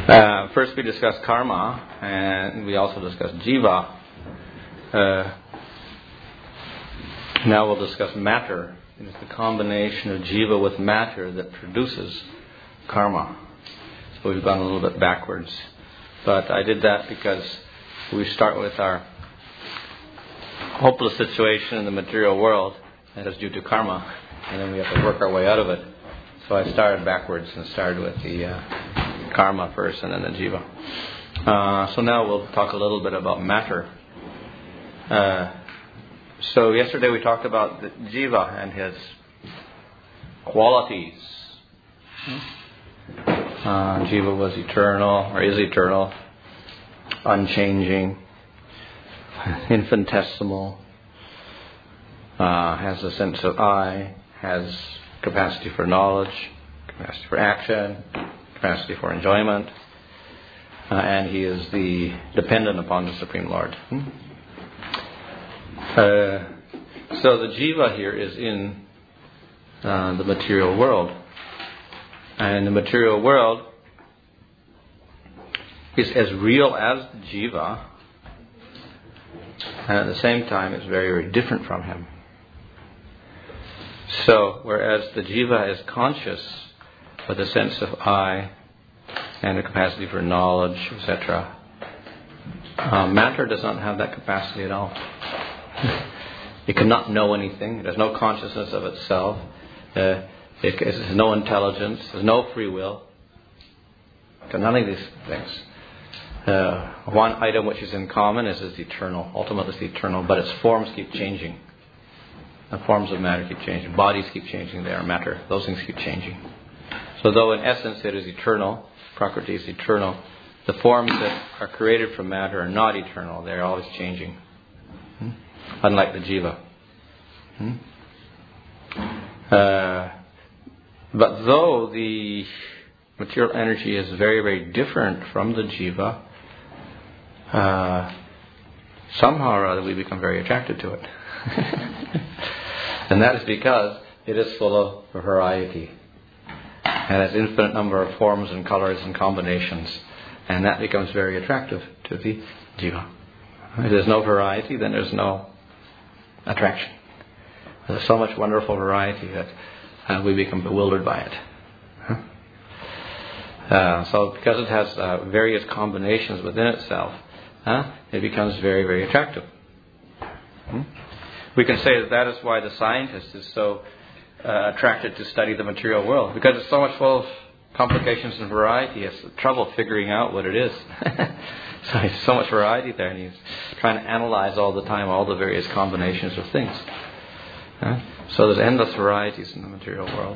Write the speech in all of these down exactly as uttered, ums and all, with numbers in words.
Uh, first we discussed karma, and we also discussed jiva. Uh, now we'll discuss matter. It is the combination of jiva with matter that produces karma. So we've gone a little bit backwards. But I did that because we start with our hopeless situation in the material world that is due to karma, and then we have to work our way out of it. So I started backwards and started with the uh, karma first and then the jiva. Uh, so now we'll talk a little bit about matter. Uh, so yesterday we talked about the jiva and his qualities. Uh, jiva was eternal, or is eternal, unchanging, infinitesimal, uh, has a sense of I, has capacity for knowledge, capacity for action, capacity for enjoyment, uh, and he is the dependent upon the Supreme Lord. Hmm? Uh, so the jiva here is in uh, the material world. And the material world is as real as the jiva, and at the same time it's very, very different from him. So, whereas the jiva is conscious with a sense of I and a capacity for knowledge, et cetera, uh, matter does not have that capacity at all. It cannot know anything. It has no consciousness of itself. Uh, it has no intelligence. There's no free will. None of these things. Uh, one item which is in common is it's eternal. Ultimately it's eternal, but its forms keep changing. The forms of matter keep changing. Bodies keep changing. They are matter. Those things keep changing. So though in essence it is eternal, Prakriti is eternal, the forms that are created from matter are not eternal. They're always changing. Hmm? Unlike the jiva. Hmm? Uh, but though the material energy is very, very different from the jiva, uh, somehow or other we become very attracted to it. And that is because it is full of variety. And has infinite number of forms and colors and combinations. And that becomes very attractive to the jiva. If there's no variety, then there's no attraction. There's so much wonderful variety that uh, we become bewildered by it. Huh? Uh, so because it has uh, various combinations within itself, uh, it becomes very, very attractive. Hmm? We can say that that is why the scientist is so uh, attracted to study the material world, because it's so much full of complications and variety. He has trouble figuring out what it is. So there's so much variety there, and he's trying to analyze all the time all the various combinations of things. Uh, so there's endless varieties in the material world.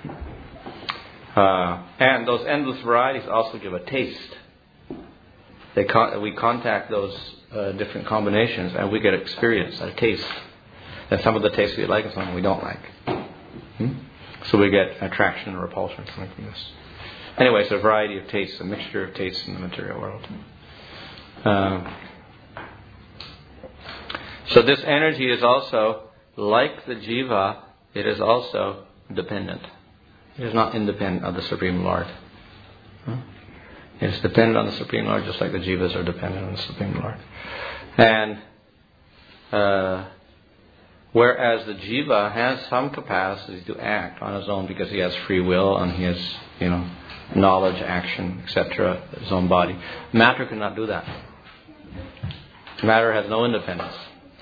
Uh, and those endless varieties also give a taste. They con- we contact those uh, different combinations and we get experience, a taste. And some of the tastes we like and some we don't like. Hmm? So we get attraction and repulsion coming from this. Anyway, it's a variety of tastes, a mixture of tastes in the material world. Uh, so this energy is also, like the jiva, it is also dependent. It is not independent of the Supreme Lord. Huh? It is dependent on the Supreme Lord just like the jivas are dependent on the Supreme Lord. And uh, whereas the jiva has some capacity to act on his own because he has free will and he has, you know, knowledge, action, et cetera, his own body. Matter cannot do that. Matter has no independence.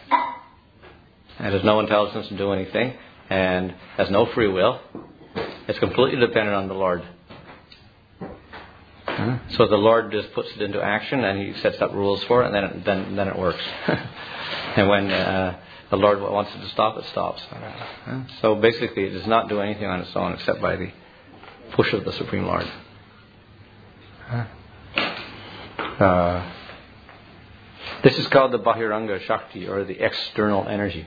It has no intelligence to do anything and has no free will. It's completely dependent on the Lord. Huh? So the Lord just puts it into action and he sets up rules for it and then it, then, then it works. And when uh, the Lord wants it to stop, it stops. Huh? So basically it does not do anything on its own except by the push of the Supreme Lord. Huh? Uh, this is called the Bahiranga Shakti, or the external energy.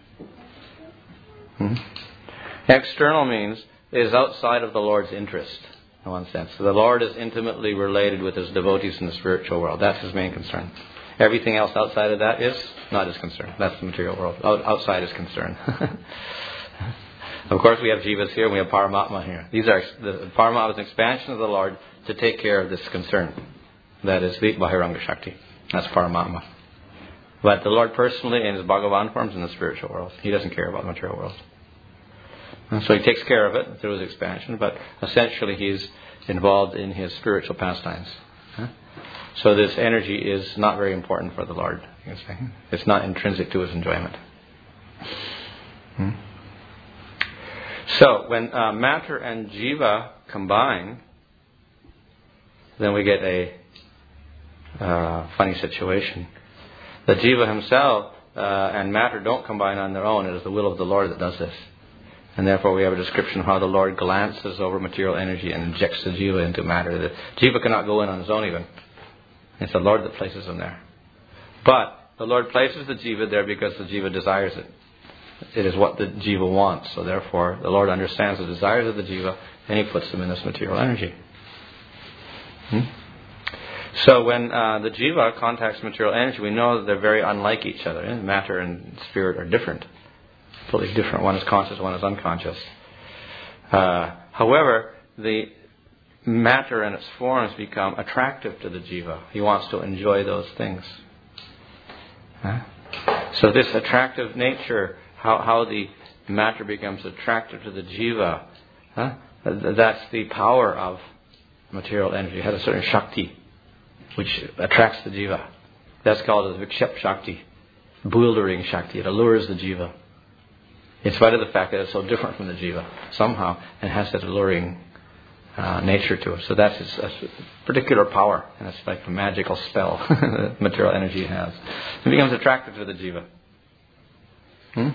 Hmm? External means it is outside of the Lord's interest, in one sense. So the Lord is intimately related with his devotees in the spiritual world. That's his main concern. Everything else outside of that is not his concern. That's the material world. Out, outside his concern. Of course, we have jivas here and we have Paramatma here. These are the Paramatma is an expansion of the Lord to take care of this concern. That is the Bahiranga Shakti. That's Paramatma. But the Lord personally, in His Bhagavan forms, in the spiritual world, He doesn't care about the material world. And so He takes care of it through His expansion, but essentially He's involved in His spiritual pastimes. Huh? So this energy is not very important for the Lord. You can say. It's not intrinsic to His enjoyment. Hmm? So when uh, matter and jiva combine, then we get a uh, funny situation. The jiva himself uh, and matter don't combine on their own. It is the will of the Lord that does this. And therefore we have a description of how the Lord glances over material energy and injects the jiva into matter. The jiva cannot go in on its own even. It's the Lord that places him there. But the Lord places the jiva there because the jiva desires it. It is what the jiva wants. So therefore the Lord understands the desires of the jiva and He puts them in this material energy. Hmm? So when uh, the jiva contacts material energy, we know that they're very unlike each other. Matter and spirit are different. Completely different. One is conscious, one is unconscious. Uh, however, the matter and its forms become attractive to the jiva. He wants to enjoy those things. Huh? So this attractive nature, how, how the matter becomes attractive to the jiva, huh? That's the power of material energy. It has a certain shakti which attracts the jiva. That's called the vikshep shakti, bewildering shakti. It allures the jiva. In spite of the fact that it's so different from the jiva, somehow it has that alluring uh, nature to it. So that's its a particular power, and it's like a magical spell that material energy has. It becomes attractive to the jiva. Hmm?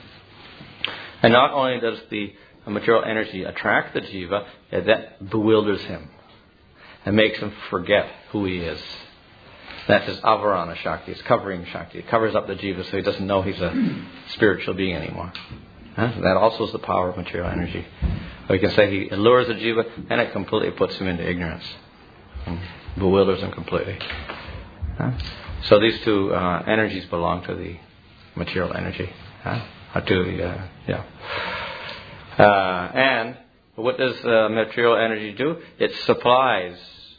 And not only does the material energy attract the jiva, that bewilders him and makes him forget who he is. That's his avarana shakti, his covering shakti. It covers up the jiva so he doesn't know he's a spiritual being anymore. Huh? That also is the power of material energy. Or you can say he allures the jiva and it completely puts him into ignorance. And bewilders him completely. Huh? So these two uh, energies belong to the material energy. Huh? Or to the, uh, yeah. Uh, and what does uh, material energy do? It supplies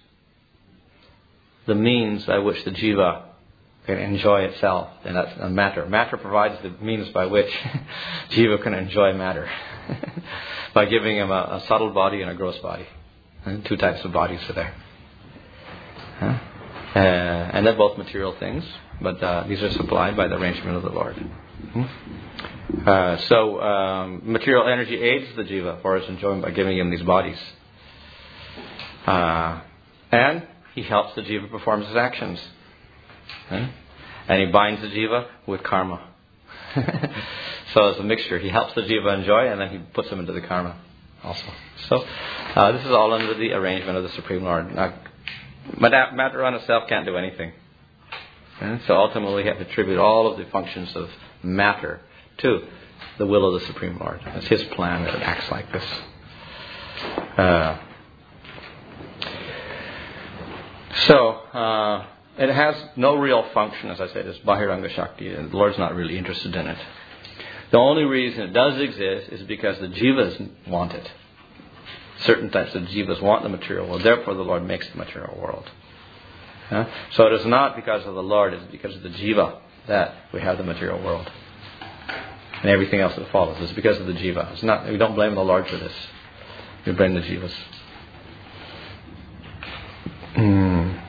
the means by which the jiva can enjoy itself, and that's uh, matter. Matter provides the means by which jiva can enjoy matter by giving him a, a subtle body and a gross body. And two types of bodies are there. Huh? Uh, and they're both material things, but uh, these are supplied by the arrangement of the Lord. Hmm? Uh, so um, material energy aids the jiva for its enjoyment by giving him these bodies. Uh, and he helps the jiva perform his actions. Okay? And he binds the jiva with karma. So it's a mixture. He helps the jiva enjoy and then he puts them into the karma also. So uh, this is all under the arrangement of the Supreme Lord. Now, matter on itself can't do anything. Okay? So ultimately we have to attribute all of the functions of matter to the will of the Supreme Lord. It's His plan that it acts like this. Uh, so, uh, it has no real function, as I said. It's Bahiranga Shakti, and the Lord's not really interested in it. The only reason it does exist is because the jivas want it. Certain types of jivas want the material world. Therefore, the Lord makes the material world. Uh, so it is not because of the Lord, it's because of the jiva that we have the material world. And everything else that follows is because of the jiva. It's not. We don't blame the Lord for this. We blame the jivas. Mm.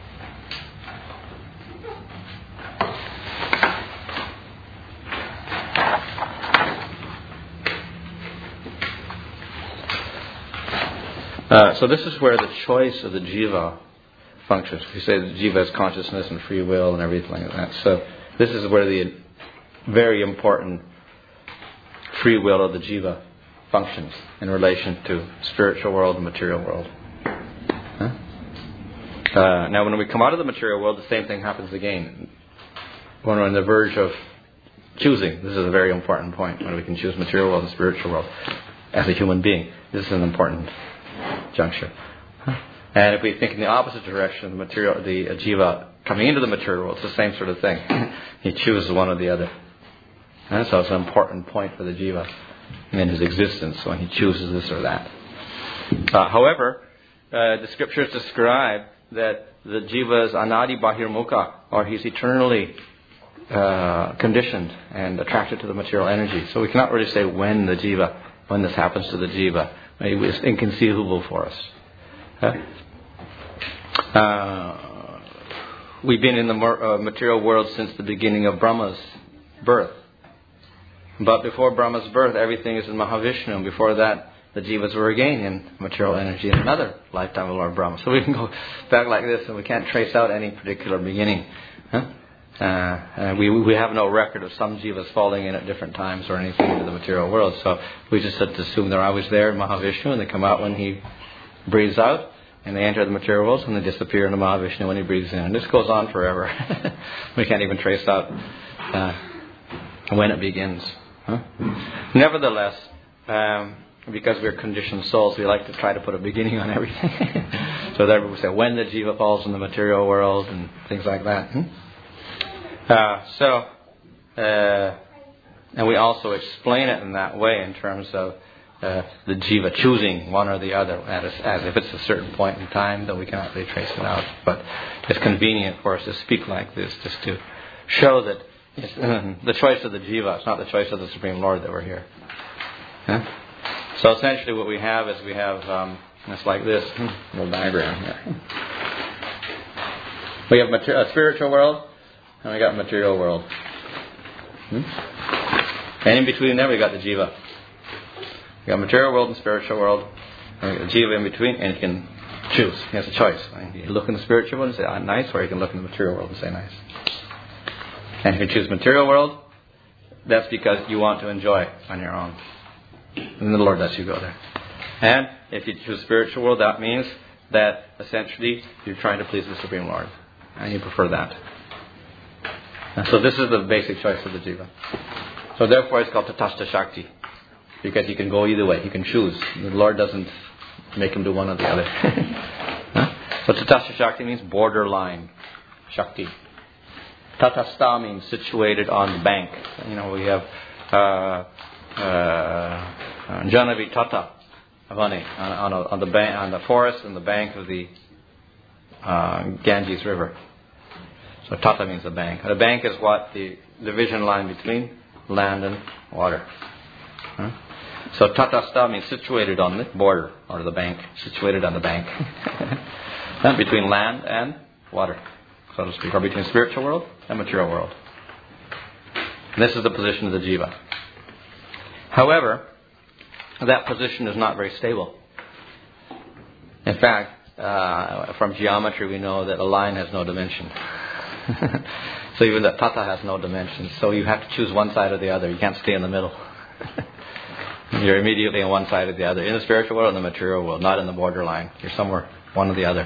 Uh, so this is where the choice of the jiva functions. We say the jiva has consciousness and free will and everything like that. So this is where the very important free will of the jiva functions in relation to spiritual world and material world. Huh? Uh, now when we come out of the material world, the same thing happens again. When we're on the verge of choosing, this is a very important point, when we can choose material world and spiritual world as a human being. This is an important juncture. Huh? And if we think in the opposite direction, the material, the uh, jiva coming into the material world, it's the same sort of thing. He chooses one or the other. And so it's an important point for the jiva. in his existence when he chooses this or that. Uh, however, uh, the scriptures describe that the jiva is anadi bahirmukha, or he's eternally uh, conditioned and attracted to the material energy. So we cannot really say when the jiva, when this happens to the jiva. It's inconceivable for us. Huh? Uh, we've been in the uh, material world since the beginning of Brahma's birth. But before Brahma's birth, everything is in Mahavishnu. And before that, the jivas were again in material energy in another lifetime of Lord Brahma. So we can go back like this, and we can't trace out any particular beginning. Huh? Uh, uh, we we have no record of some jivas falling in at different times or anything into the material world. So we just have to assume they're always there in Mahavishnu, and they come out when he breathes out, and they enter the material world, and they disappear in the Mahavishnu when he breathes in. And this goes on forever. We can't even trace out uh, when it begins. Huh? Nevertheless, um, because we're conditioned souls, we like to try to put a beginning on everything. So that we say when the jiva falls in the material world and things like that. Hmm? Uh, so, uh, and we also explain it in that way in terms of uh, the jiva choosing one or the other, as, as if it's a certain point in time, though we cannot really trace it out. But it's convenient for us to speak like this, just to show that it's uh, the choice of the jiva. It's not the choice of the Supreme Lord that we're here. Huh? So essentially, what we have is we have um, it's like this little diagram here. We have mater- a spiritual world. And we got material world. Hmm? And in between there we got the jiva. We got material world and spiritual world. And we got the jiva in between, and you can choose. He has a choice. You can look in the spiritual world and say, ah, nice, or you can look in the material world and say, nice. And if you choose material world, that's because you want to enjoy on your own. And the Lord lets you go there. And if you choose spiritual world, that means that essentially you're trying to please the Supreme Lord. And you prefer that. And so this is the basic choice of the jiva. So therefore it's called Tatastha Shakti. Because you can go either way. You can choose. The Lord doesn't make him do one or the other. Huh? So Tatastha Shakti means borderline Shakti. Tatastha means situated on the bank. You know, we have uh, uh, Janavi Tata Avani on, on, on the bank, on the forest and the bank of the uh, Ganges River. So Tata means the bank. The bank is what? The division line between land and water. Huh? So Tatastha means situated on the border, or the bank, situated on the bank. Between land and water, so to speak, or between spiritual world and material world. And this is the position of the jiva. However, that position is not very stable. In fact, uh, from geometry we know that a line has no dimension. So even the tata has no dimensions. So you have to choose one side or the other. You can't stay in the middle. You're immediately on one side or the other. In the spiritual world and the material world, not in the borderline. You're somewhere, one or the other.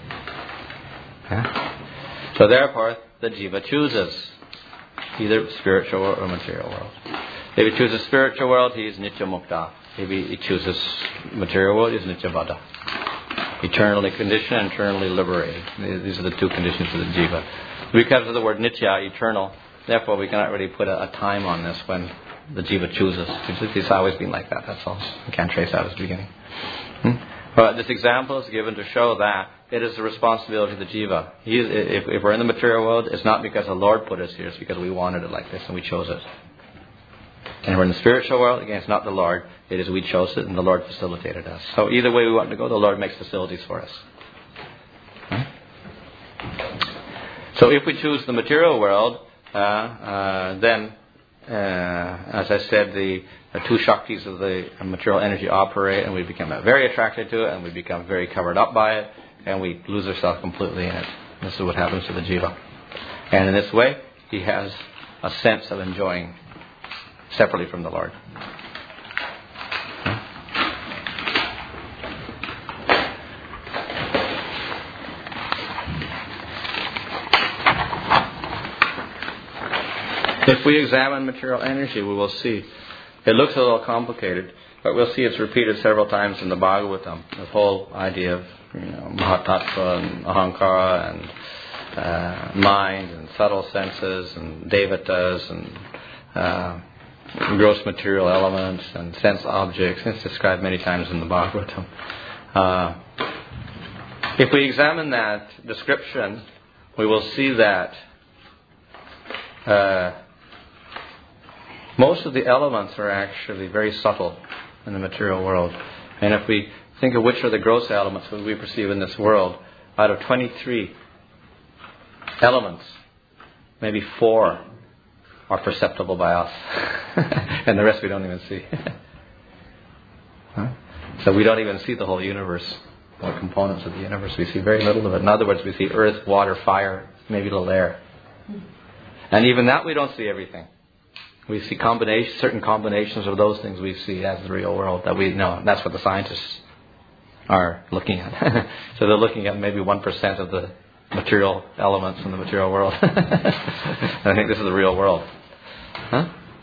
Yeah? So therefore, the jiva chooses either spiritual or material world. If he chooses spiritual world, he is nitya mukta. If he chooses material world, he is nitya baddha. Eternally conditioned, eternally liberated. These are the two conditions of the jiva. Because of the word nitya, eternal, therefore we cannot really put a, a time on this when the jiva chooses. It's, it's always been like that, that's all. We can't trace out its beginning. Hmm? But this example is given to show that it is the responsibility of the jiva. He is, if, if we're in the material world, it's not because the Lord put us here, it's because we wanted it like this and we chose it. And we're in the spiritual world, again, it's not the Lord, it is we chose it and the Lord facilitated us. So either way we want to go, the Lord makes facilities for us. Hmm? So if we choose the material world, uh, uh, then, uh, as I said, the, the two Shaktis of the material energy operate, and we become very attracted to it, and we become very covered up by it, and we lose ourselves completely in it. This is what happens to the jiva. And in this way, he has a sense of enjoying separately from the Lord. If we examine material energy, we will see it looks a little complicated, but we'll see it's repeated several times in the Bhagavatam. The whole idea of you know, Mahatattva and Ahankara and uh, mind and subtle senses and devatas and uh, gross material elements and sense objects. It's described many times in the Bhagavatam. Uh, if we examine that description, we will see that uh, most of the elements are actually very subtle in the material world. And if we think of which are the gross elements that we perceive in this world, out of twenty-three elements, maybe four are perceptible by us. And the rest we don't even see. Huh? So we don't even see the whole universe, or components of the universe. We see very little of it. In other words, we see earth, water, fire, maybe a little air. And even that we don't see everything. We see combination, certain combinations of those things we see as the real world that we know. That's what the scientists are looking at. So they're looking at maybe one percent of the material elements in the material world. I think this is the real world. Huh?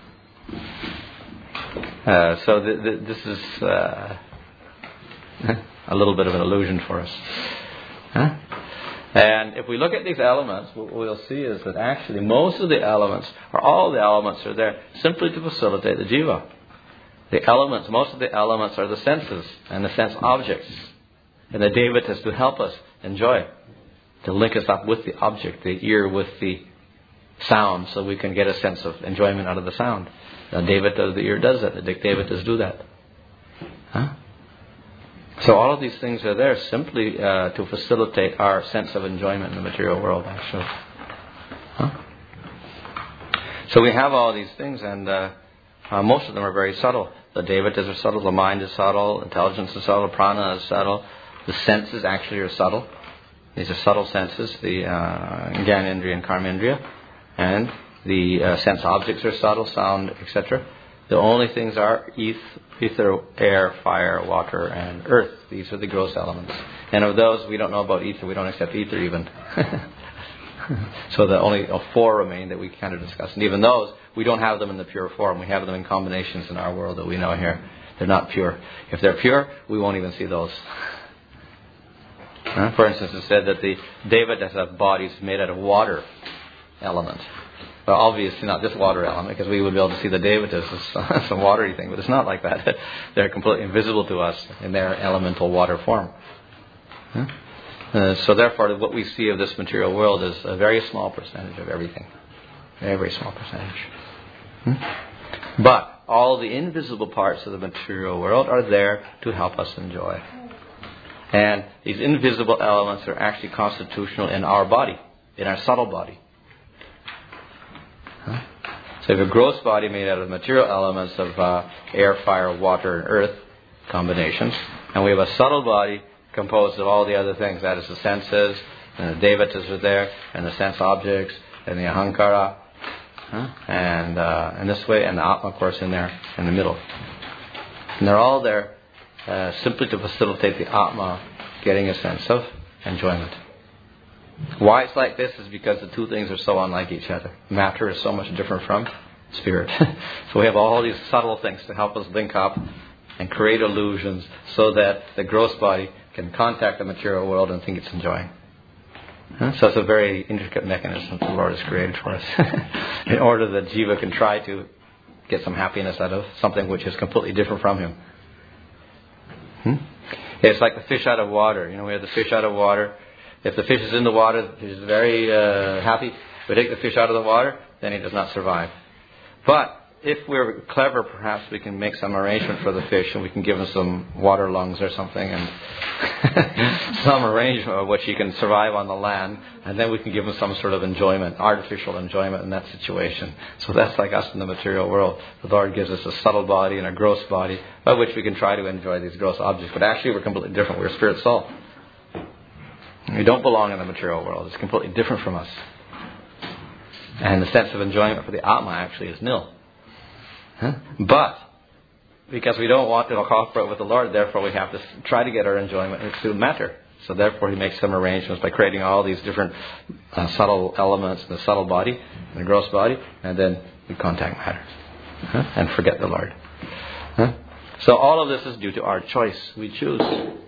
Uh, so th- th- this is uh, a little bit of an illusion for us. Huh? And if we look at these elements, what we'll see is that actually most of the elements, or all the elements, are there simply to facilitate the jiva. The elements, most of the elements are the senses and the sense objects. And the devatas to help us enjoy, to link us up with the object, the ear with the sound, so we can get a sense of enjoyment out of the sound. The devata of the ear does that. The devatas do that. Huh? So all of these things are there simply uh, to facilitate our sense of enjoyment in the material world, actually. Huh? So we have all these things, and uh, uh, most of them are very subtle. The devatas are subtle, the mind is subtle, intelligence is subtle, prana is subtle, the senses actually are subtle. These are subtle senses, the uh, Gyanendriya and Karmendriya, and the uh, sense objects are subtle, sound, et cetera. The only things are ether, air, fire, water, and earth. These are the gross elements. And of those, we don't know about ether. We don't accept ether even. So the only uh, four remain that we kind of discuss. And even those, we don't have them in the pure form. We have them in combinations in our world that we know here. They're not pure. If they're pure, we won't even see those. Uh, for instance, it's said that the devatas have bodies made out of water element. Well, obviously not this water element, because we would be able to see the devatas as some watery thing, but it's not like that. They're completely invisible to us in their elemental water form. Huh? Uh, so therefore, what we see of this material world is a very small percentage of everything. Very, very small percentage. Hmm? But all the invisible parts of the material world are there to help us enjoy. And these invisible elements are actually constitutional in our body, in our subtle body. Huh? So we have a gross body made out of material elements of uh, air, fire, water, and earth combinations. And we have a subtle body composed of all the other things. That is the senses, and the devatas are there, and the sense objects, and the ahankara. Huh? And uh, in this way, and the atma, of course, in there, in the middle. And they're all there uh, simply to facilitate the atma getting a sense of enjoyment. Why it's like this is because the two things are so unlike each other. Matter is so much different from spirit. So we have all these subtle things to help us link up and create illusions so that the gross body can contact the material world and think it's enjoying. So it's a very intricate mechanism that the Lord has created for us in order that jiva can try to get some happiness out of something which is completely different from him. Hmm? It's like the fish out of water. You know, we have the fish out of water. If the fish is in the water, the fish is very uh, happy. If we take the fish out of the water, then he does not survive. But if we're clever, perhaps we can make some arrangement for the fish, and we can give him some water lungs or something, and some arrangement of which he can survive on the land, and then we can give him some sort of enjoyment, artificial enjoyment in that situation. So that's like us in the material world. The Lord gives us a subtle body and a gross body by which we can try to enjoy these gross objects. But actually we're completely different. We're spirit soul. We don't belong in the material world. It's completely different from us. And the sense of enjoyment for the Atma actually is nil. Huh? But because we don't want to cooperate with the Lord, therefore we have to try to get our enjoyment through matter. So therefore He makes some arrangements by creating all these different uh, subtle elements in the subtle body and the gross body, and then we contact matter huh? and forget the Lord. Huh? So all of this is due to our choice. We choose.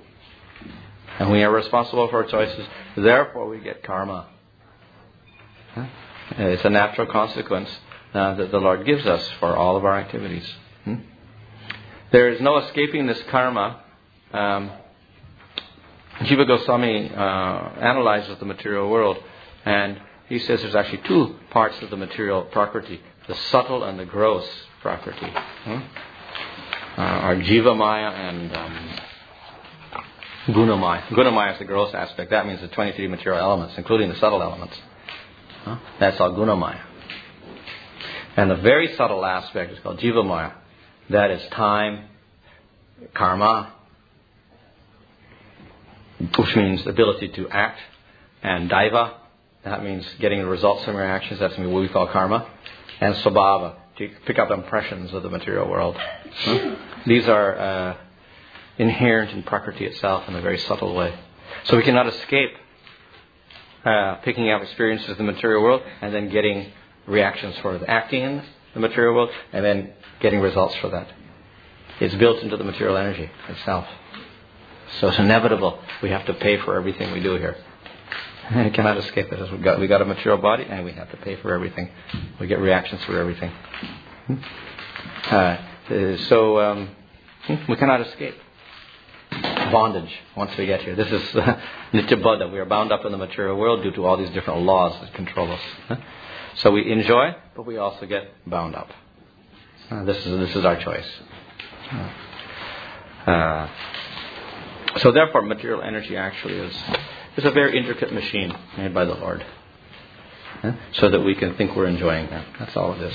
And we are responsible for our choices. Therefore we get karma. Huh? It's a natural consequence uh, that the Lord gives us for all of our activities. Hmm? There is no escaping this karma. Um, Jiva Goswami uh, analyzes the material world, and he says there's actually two parts of the material prakriti, the subtle and the gross prakriti. Hmm? Uh, are Jiva Maya and um, Gunamaya. Gunamaya is the gross aspect. That means the twenty-three material elements, including the subtle elements. Huh? That's all Gunamaya. And the very subtle aspect is called Jiva Maya. That is time, karma, which means the ability to act, and daiva. That means getting the results from your actions. That's what we call karma. And svabhava, to pick up impressions of the material world. Huh? These are uh, inherent in Prakriti itself in a very subtle way. So we cannot escape uh, picking up experiences of the material world and then getting reactions for the acting in the material world and then getting results for that. It's built into the material energy itself. So it's inevitable. We have to pay for everything we do here. We cannot escape it. We've got, we got a material body and we have to pay for everything. We get reactions for everything. Uh, so um, we cannot escape bondage once we get here. This is uh, Nitya-baddha. We are bound up in the material world due to all these different laws that control us. Huh? So we enjoy, but we also get bound up. Uh, this is this is our choice. Uh, so therefore, material energy actually is is a very intricate machine made by the Lord, huh? So that we can think we're enjoying that. That's all it is.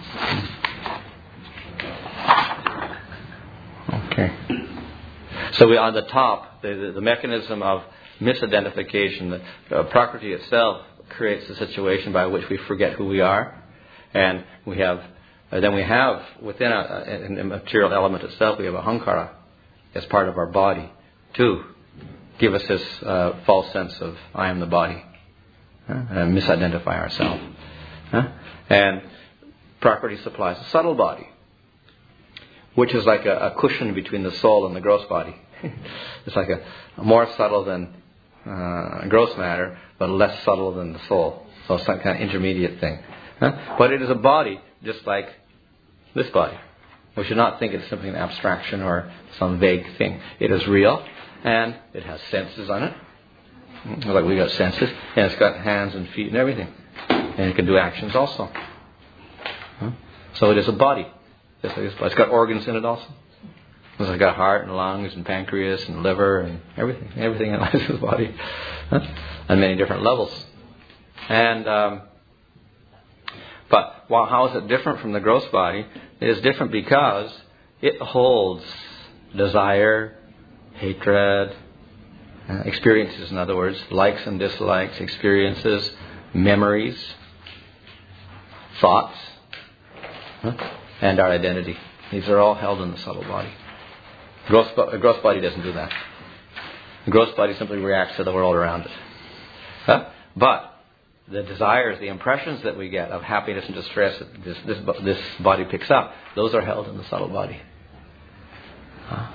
Okay. So we on the top, the, the, the mechanism of misidentification, the uh, Prakriti itself creates a situation by which we forget who we are, and we have uh, then we have within a, a, in the material element itself we have a ahankara as part of our body to give us this uh, false sense of I am the body, huh? And misidentify ourselves. Huh? And Prakriti supplies a subtle body, which is like a, a cushion between the soul and the gross body. It's like a, a more subtle than uh, gross matter, but less subtle than the soul. So it's some kind of intermediate thing. Huh? But it is a body just like this body. We should not think it's simply an abstraction or some vague thing. It is real, and it has senses on it. Like we got senses, and it's got hands and feet and everything. And it can do actions also. Huh? So it is a body. Just like this body. It's got organs in it also. It's got heart and lungs and pancreas and liver and everything. Everything in this body. Huh? On many different levels. And um, but well, how is it different from the gross body? It is different because it holds desire, hatred, uh, experiences, in other words, likes and dislikes, experiences, memories, thoughts, huh? And our identity. These are all held in the subtle body. Gross, the gross body doesn't do that. The gross body simply reacts to the world around it. Huh? But the desires, the impressions that we get of happiness and distress that this, this, this body picks up, those are held in the subtle body. Huh?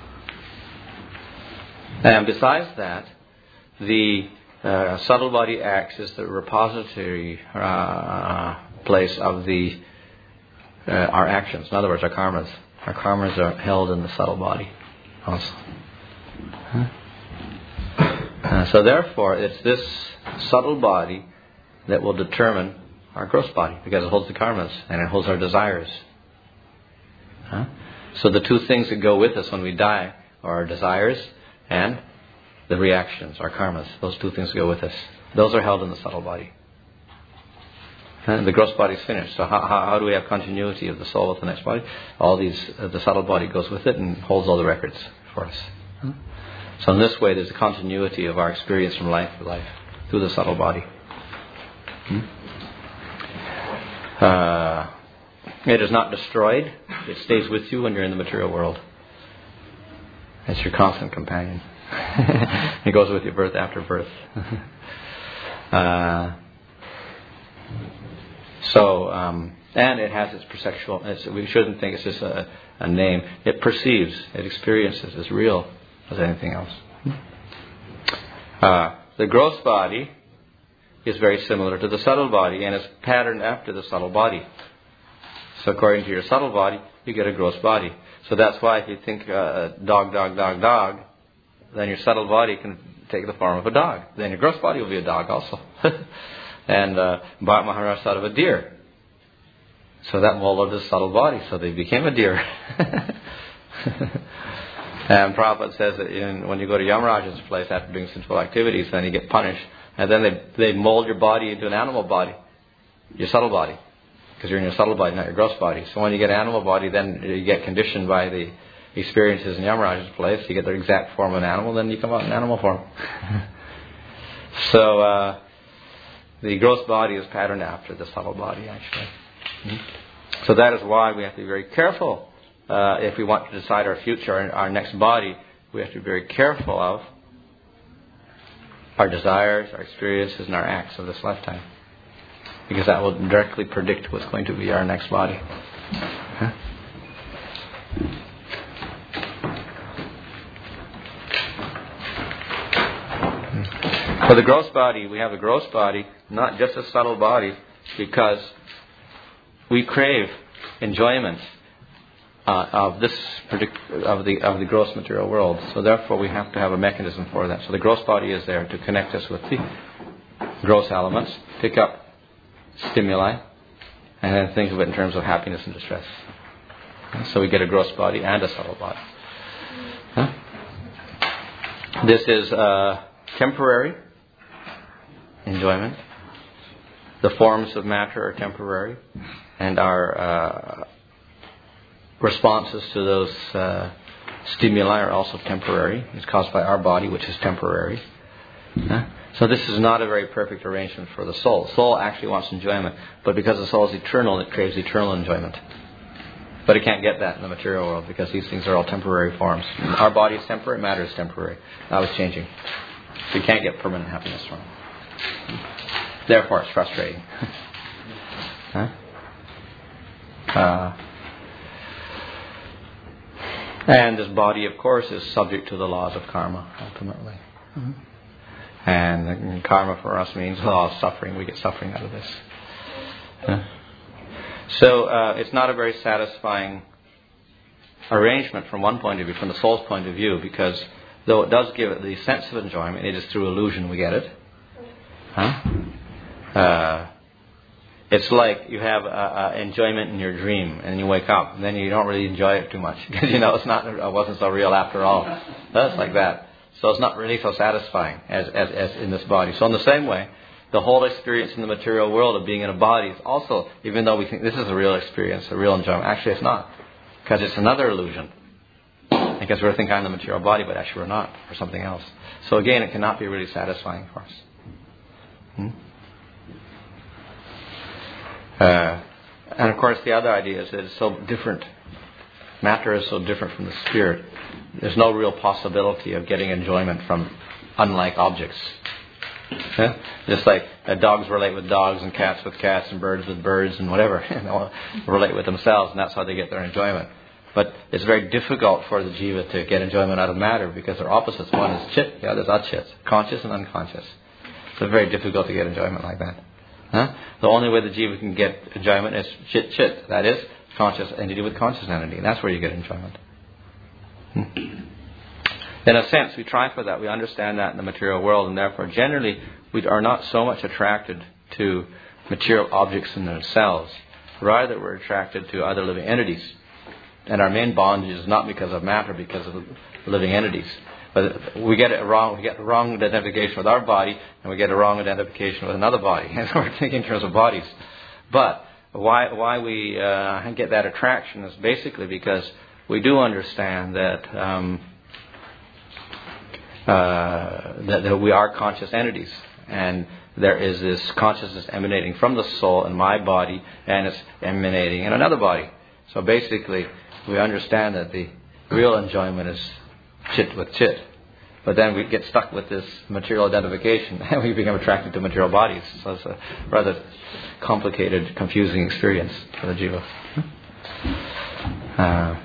And besides that, the uh, subtle body acts as the repository uh, place of the uh, our actions. In other words, our karmas. Our karmas are held in the subtle body also. Huh? Uh, so therefore, it's this subtle body that will determine our gross body, because it holds the karmas and it holds our desires. Huh? So the two things that go with us when we die are our desires and the reactions, our karmas. Those two things go with us. Those are held in the subtle body. And the gross body is finished. So how, how, how do we have continuity of the soul with the next body? All these, uh, the subtle body goes with it and holds all the records for us. Huh? So in this way, there's a continuity of our experience from life to life through the subtle body. Hmm? Uh, it is not destroyed. It stays with you when you're in the material world. It's your constant companion. It goes with you birth after birth. uh, so, um, and it has its perceptual. It's, we shouldn't think it's just a, a name. It perceives, it experiences as real as anything else. Uh, the gross body is very similar to the subtle body and is patterned after the subtle body. So according to your subtle body, you get a gross body. So that's why if you think uh, dog, dog, dog, dog, then your subtle body can take the form of a dog. Then your gross body will be a dog also. And uh, Bharat Maharaj thought of a deer. So that molded his subtle body, so they became a deer. And Prabhupada says that in, when you go to Yamaraj's place after doing sinful activities, then you get punished. And then they, they mold your body into an animal body, your subtle body. Because you're in your subtle body, not your gross body. So when you get an animal body, then you get conditioned by the experiences in Yamaraj's place. You get the exact form of an animal, then you come out in animal form. So uh, the gross body is patterned after the subtle body, actually. Mm-hmm. So that is why we have to be very careful. Uh, if we want to decide our future, our, our next body, we have to be very careful of our desires, our experiences, and our acts of this lifetime. Because that will directly predict what's going to be our next body. Huh? For the gross body, we have a gross body, not just a subtle body, because we crave enjoyment uh, of this predict- of the of the gross material world. So therefore, we have to have a mechanism for that. So the gross body is there to connect us with the gross elements, pick up stimuli, and then think of it in terms of happiness and distress. So we get a gross body and a subtle body. Huh? This is uh, temporary enjoyment. The forms of matter are temporary, and our uh, responses to those uh, stimuli are also temporary. It's caused by our body, which is temporary. Huh? So this is not a very perfect arrangement for the soul. Soul actually wants enjoyment, but because the soul is eternal, it craves eternal enjoyment. But it can't get that in the material world because these things are all temporary forms. Our body is temporary, matter is temporary. Now it's changing. So you can't get permanent happiness from it. Therefore, it's frustrating. Huh? Uh, and this body, of course, is subject to the laws of karma, ultimately. Mm-hmm. And karma for us means law of suffering. We get suffering out of this. Huh? So uh, it's not a very satisfying arrangement from one point of view, from the soul's point of view, because though it does give it the sense of enjoyment, it is through illusion we get it. Huh? Uh, it's like you have uh, uh, enjoyment in your dream, and you wake up, and then you don't really enjoy it too much because you know it's not, it wasn't so real after all. That's like that. So it's not really so satisfying as, as as in this body. So in the same way, the whole experience in the material world of being in a body is also, even though we think this is a real experience, a real enjoyment, actually it's not, because it's another illusion. Because we're thinking I'm the material body, but actually we're not, or something else. So again, it cannot be really satisfying for us. Hmm? Uh, and of course, the other idea is that it's so different. Matter is so different from the spirit. There's no real possibility of getting enjoyment from unlike objects. Yeah? Just like uh, dogs relate with dogs, and cats with cats, and birds with birds, and whatever. You know, relate with themselves, and that's how they get their enjoyment. But it's very difficult for the jiva to get enjoyment out of matter because they're opposites. One is chit, the other is achit, conscious and unconscious. So it's very difficult to get enjoyment like that. Huh? The only way the jiva can get enjoyment is chit chit. That is conscious entity with conscious entity. And that's where you get enjoyment. Hmm. In a sense, we try for that. We understand that in the material world, and therefore generally we are not so much attracted to material objects in themselves. Rather, we're attracted to other living entities. And our main bondage is not because of matter, because of living entities. But we get it wrong. We get the wrong identification with our body, and we get a wrong identification with another body. And so we're thinking in terms of bodies. But why why we uh, get that attraction is basically because we do understand that, um, uh, that that we are conscious entities, and there is this consciousness emanating from the soul in my body, and it's emanating in another body. So basically, we understand that the real enjoyment is chit with chit. But then we get stuck with this material identification and we become attracted to material bodies. So it's a rather complicated, confusing experience for the jiva. Uh,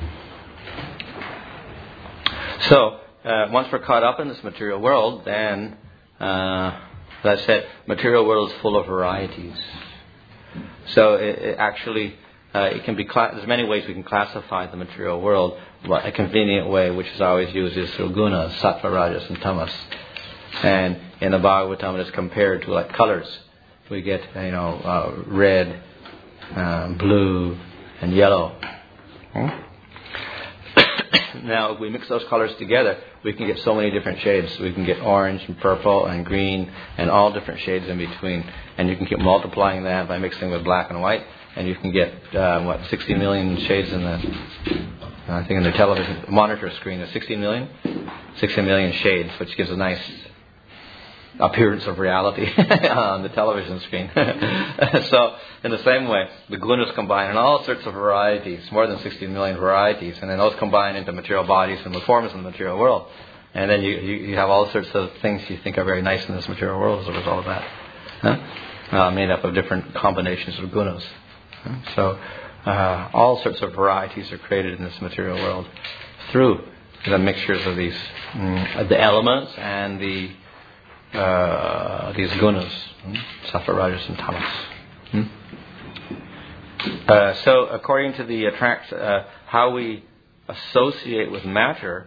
so, uh, once we're caught up in this material world, then, uh, as I said, material world is full of varieties. So it, it actually uh, it can be. Cla- there's many ways we can classify the material world. But a convenient way, which is always used, is through gunas, sattva, rajas, and tamas. And in the Bhagavatam, it is compared to like colors. We get, you know, uh, red, uh, blue, and yellow. Hmm? Now, if we mix those colors together, we can get so many different shades. We can get orange and purple and green and all different shades in between. And you can keep multiplying that by mixing with black and white, and you can get uh, what sixty million shades in the. I think in the television monitor screen is sixteen million, sixteen million shades, which gives a nice appearance of reality on the television screen. So, in the same way, the gunas combine in all sorts of varieties, more than sixteen million varieties, and then those combine into material bodies and the forms in the material world. And then you, you, you have all sorts of things you think are very nice in this material world as a result of that, huh? uh, made up of different combinations of gunas. Huh? So, uh, all sorts of varieties are created in this material world through the mixtures of these, mm, the elements and the Uh, these gunas, hmm? sattva, rajas, and tamas. Hmm? Uh, so, according to the attract, uh, how we associate with matter,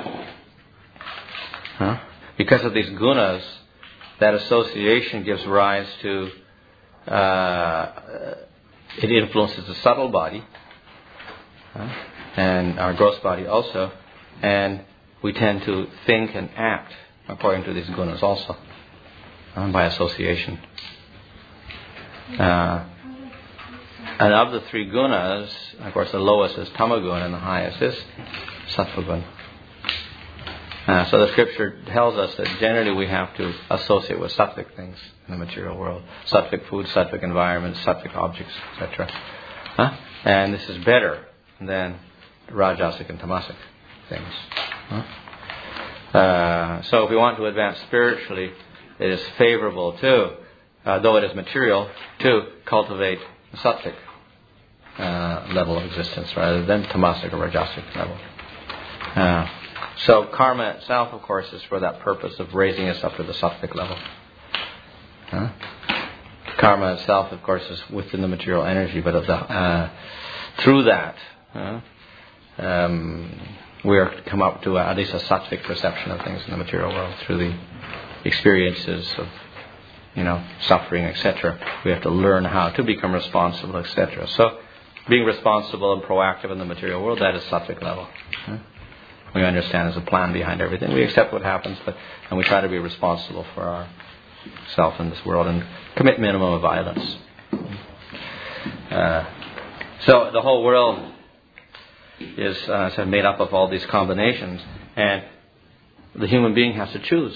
huh? because of these gunas, that association gives rise to. Uh, it influences the subtle body, huh? and our gross body also, and we tend to think and act according to these gunas also, uh, by association. Uh, and of the three gunas, of course, the lowest is tamagun and the highest is sattvagun. Uh, so the scripture tells us that generally we have to associate with sattvic things in the material world. Sattvic food, sattvic environments, sattvic objects, et cetera. Huh? And this is better than rajasic and tamasic things. Huh? Uh, so if we want to advance spiritually, it is favorable to, uh, though it is material, to cultivate the sattvic uh, level of existence rather than tamasic or rajasic level. Uh, so karma itself, of course, is for that purpose of raising us up to the sattvic level. Huh? Karma itself, of course, is within the material energy, but of the, uh, through that, uh, um, we are to come up to a, at least a sattvic perception of things in the material world through the experiences of, you know, suffering, et cetera. We have to learn how to become responsible, et cetera. So, being responsible and proactive in the material world, that is sattvic level. Huh? We understand there's a plan behind everything. We accept what happens, but and we try to be responsible for ourselves in this world and commit minimum of violence. Uh, so the whole world is uh, sort of made up of all these combinations, and the human being has to choose.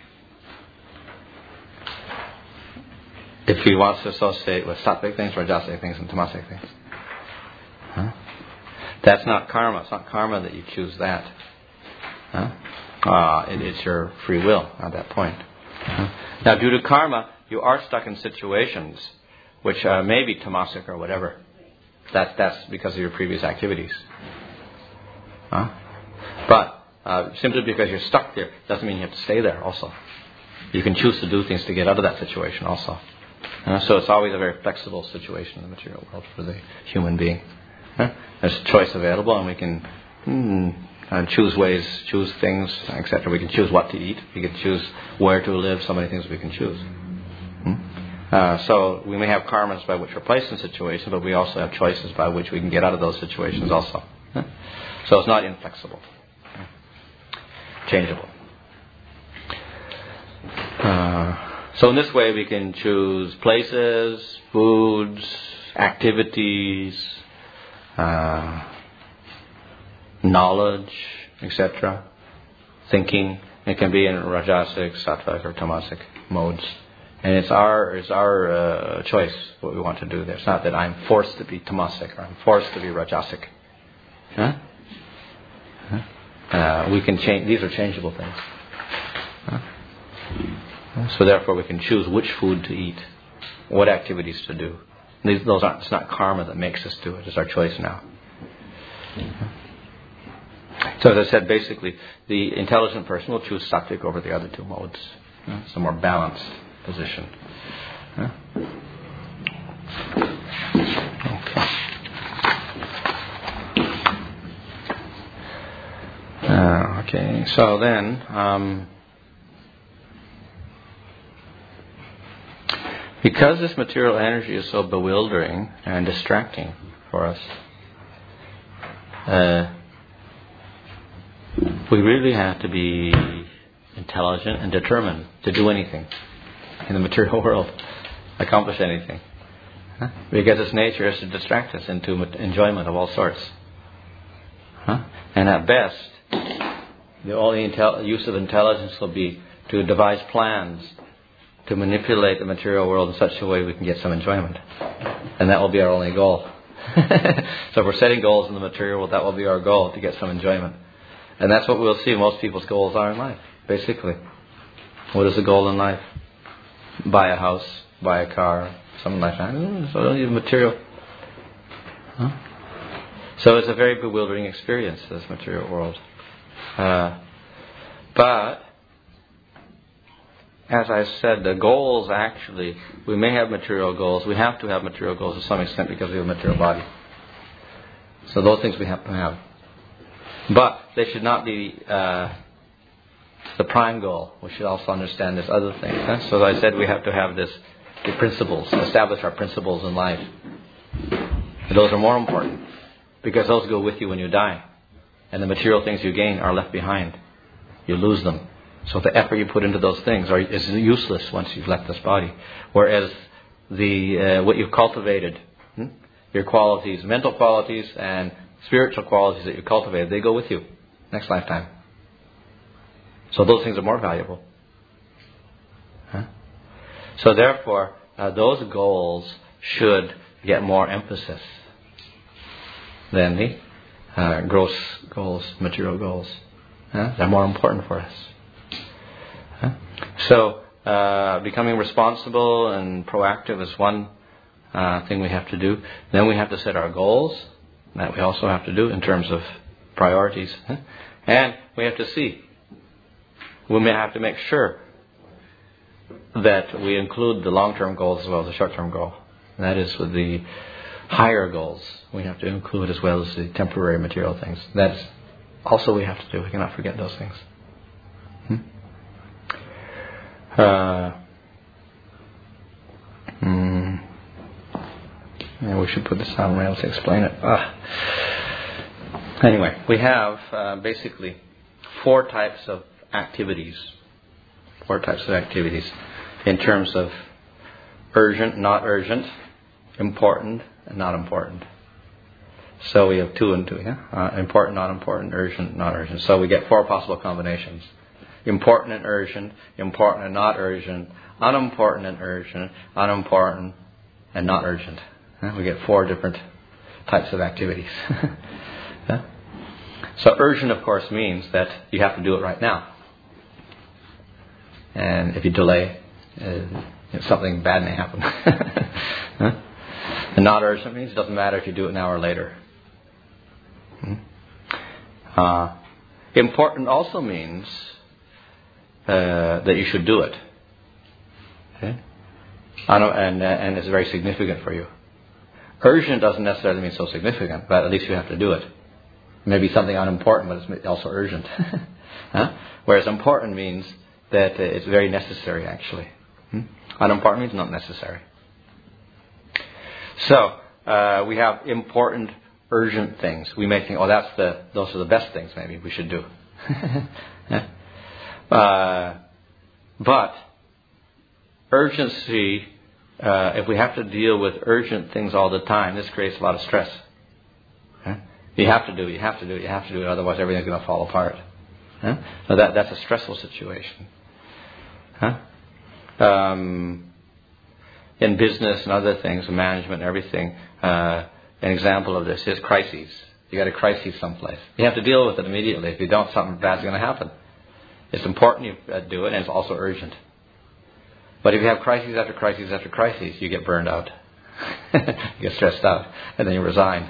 If he wants to associate with sattvic things, rajasic things, and tamasic things. Huh? That's not karma. It's not karma that you choose that. Huh? Uh, it, it's your free will at that point. Huh? Now, due to karma, you are stuck in situations which uh, may be tamasic or whatever. That, that's because of your previous activities. Huh? But uh, simply because you're stuck there doesn't mean you have to stay there also. You can choose to do things to get out of that situation also. Uh, so it's always a very flexible situation in the material world for the human being. Huh? There's choice available, and we can mm, uh, choose ways, choose things, et cetera. We can choose what to eat. We can choose where to live. So many things we can choose. Hmm? Uh, so we may have karmas by which we're placed in situations, but we also have choices by which we can get out of those situations also. Huh? So it's not inflexible. Changeable. Uh, so in this way we can choose places, foods, activities, uh, knowledge, et cetera. Thinking. It can be in rajasic, sattvic, or tamasic modes. And it's our it's our uh, choice what we want to do there. It's not that I'm forced to be tamasic or I'm forced to be rajasic. Huh? Huh? Uh, we can change. These are changeable things. Huh? So therefore, we can choose which food to eat, what activities to do. These, those aren't. It's not karma that makes us do it. It's our choice now. So as I said, basically, the intelligent person will choose sattvic over the other two modes. It's a more balanced position. Okay. Uh, okay, so then, um, because this material energy is so bewildering and distracting for us, uh, we really have to be intelligent and determined to do anything in the material world, accomplish anything. Huh? Because its nature is to distract us into enjoyment of all sorts. Huh? And at best, the only intel- use of intelligence will be to devise plans to manipulate the material world in such a way we can get some enjoyment. And that will be our only goal. So if we're setting goals in the material world, that will be our goal, to get some enjoyment. And that's what we'll see most people's goals are in life, basically. What is the goal in life? Buy a house, buy a car, something like that. So don't even material. Huh? So it's a very bewildering experience, this material world. Uh, but, as I said, the goals actually, we may have material goals. We have to have material goals to some extent because we have a material body. So those things we have to have. But they should not be uh, the prime goal. We should also understand this other thing. Huh? So as I said, we have to have this, the principles, establish our principles in life. And those are more important because those go with you when you die. And the material things you gain are left behind. You lose them. So the effort you put into those things are, is useless once you've left this body. Whereas the uh, what you've cultivated, hmm? your qualities, mental qualities and spiritual qualities that you cultivated, they go with you next lifetime. So those things are more valuable. Huh? So therefore, uh, those goals should get more emphasis than the uh, gross goals, material goals. Huh? They're more important for us. Huh? So uh, becoming responsible and proactive is one uh, thing we have to do. Then we have to set our goals. That we also have to do in terms of priorities. Huh? And we have to see. We may have to make sure that we include the long-term goals as well as the short-term goal. And that is with the higher goals we have to include as well as the temporary material things. That's also we have to do. We cannot forget those things. Hmm? Uh, hmm. Yeah, we should put this on rails to explain it. Ah. Anyway, we have uh, basically four types of activities. Four types of activities in terms of urgent, not urgent, important, and not important. So we have two and two, yeah? Uh, important, not important, urgent, not urgent. So we get four possible combinations. Important and urgent, important and not urgent, unimportant and urgent, unimportant and not urgent. Yeah? We get four different types of activities. Yeah? So urgent, of course, means that you have to do it right now. And if you delay, uh, something bad may happen. Huh? And not urgent means it doesn't matter if you do it now or later. Hmm? Uh, important also means uh, that you should do it. Okay? And, uh, and it's very significant for you. Urgent doesn't necessarily mean so significant, but at least you have to do it. Maybe something unimportant, but it's also urgent. Huh? Whereas important means that uh, it's very necessary, actually. Hmm? Unimportant means not necessary. So uh, we have important, urgent things. We may think, oh, that's the those are the best things. Maybe we should do. uh, but urgency. Uh, if we have to deal with urgent things all the time, this creates a lot of stress. Huh? You have to do it, you have to do it, you have to do it, otherwise everything's going to fall apart. Huh? So that, that's a stressful situation. Huh? Um, in business and other things, management and everything, uh, an example of this is crises. You got a crisis someplace. You have to deal with it immediately. If you don't, something bad's going to happen. It's important you uh, do it, and it's also urgent. But if you have crises after crises after crises, you get burned out. You get stressed out, and then you resign.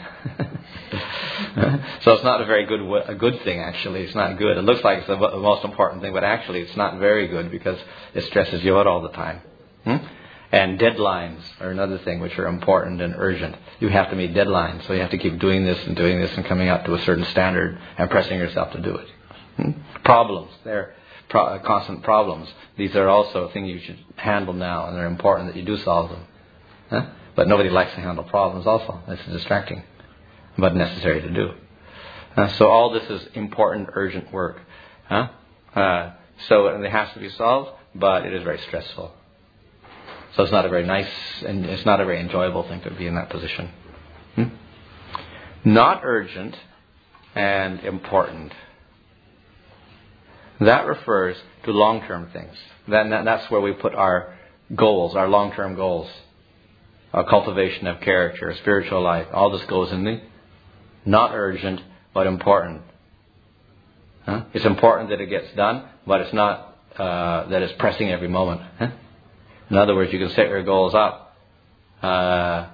So it's not a very good a good thing, actually. It's not good. It looks like it's the most important thing, but actually it's not very good because it stresses you out all the time. Hmm? And deadlines are another thing which are important and urgent. You have to meet deadlines, so you have to keep doing this and doing this and coming up to a certain standard and pressing yourself to do it. Hmm? Problems. They're pro- constant problems. These are also things you should handle now, and they're important that you do solve them. Huh? But nobody likes to handle problems also. It's distracting, but necessary to do. Uh, so all this is important, urgent work. Huh? Uh, so it has to be solved, but it is very stressful. So it's not a very nice, and it's not a very enjoyable thing to be in that position. Hmm? Not urgent and important. That refers to long-term things. That, that's where we put our goals, our long-term goals. Our cultivation of character, spiritual life. All this goes in the not urgent, but important. Huh? It's important that it gets done, but it's not uh, that it's pressing every moment. Huh? In other words, you can set your goals up, uh,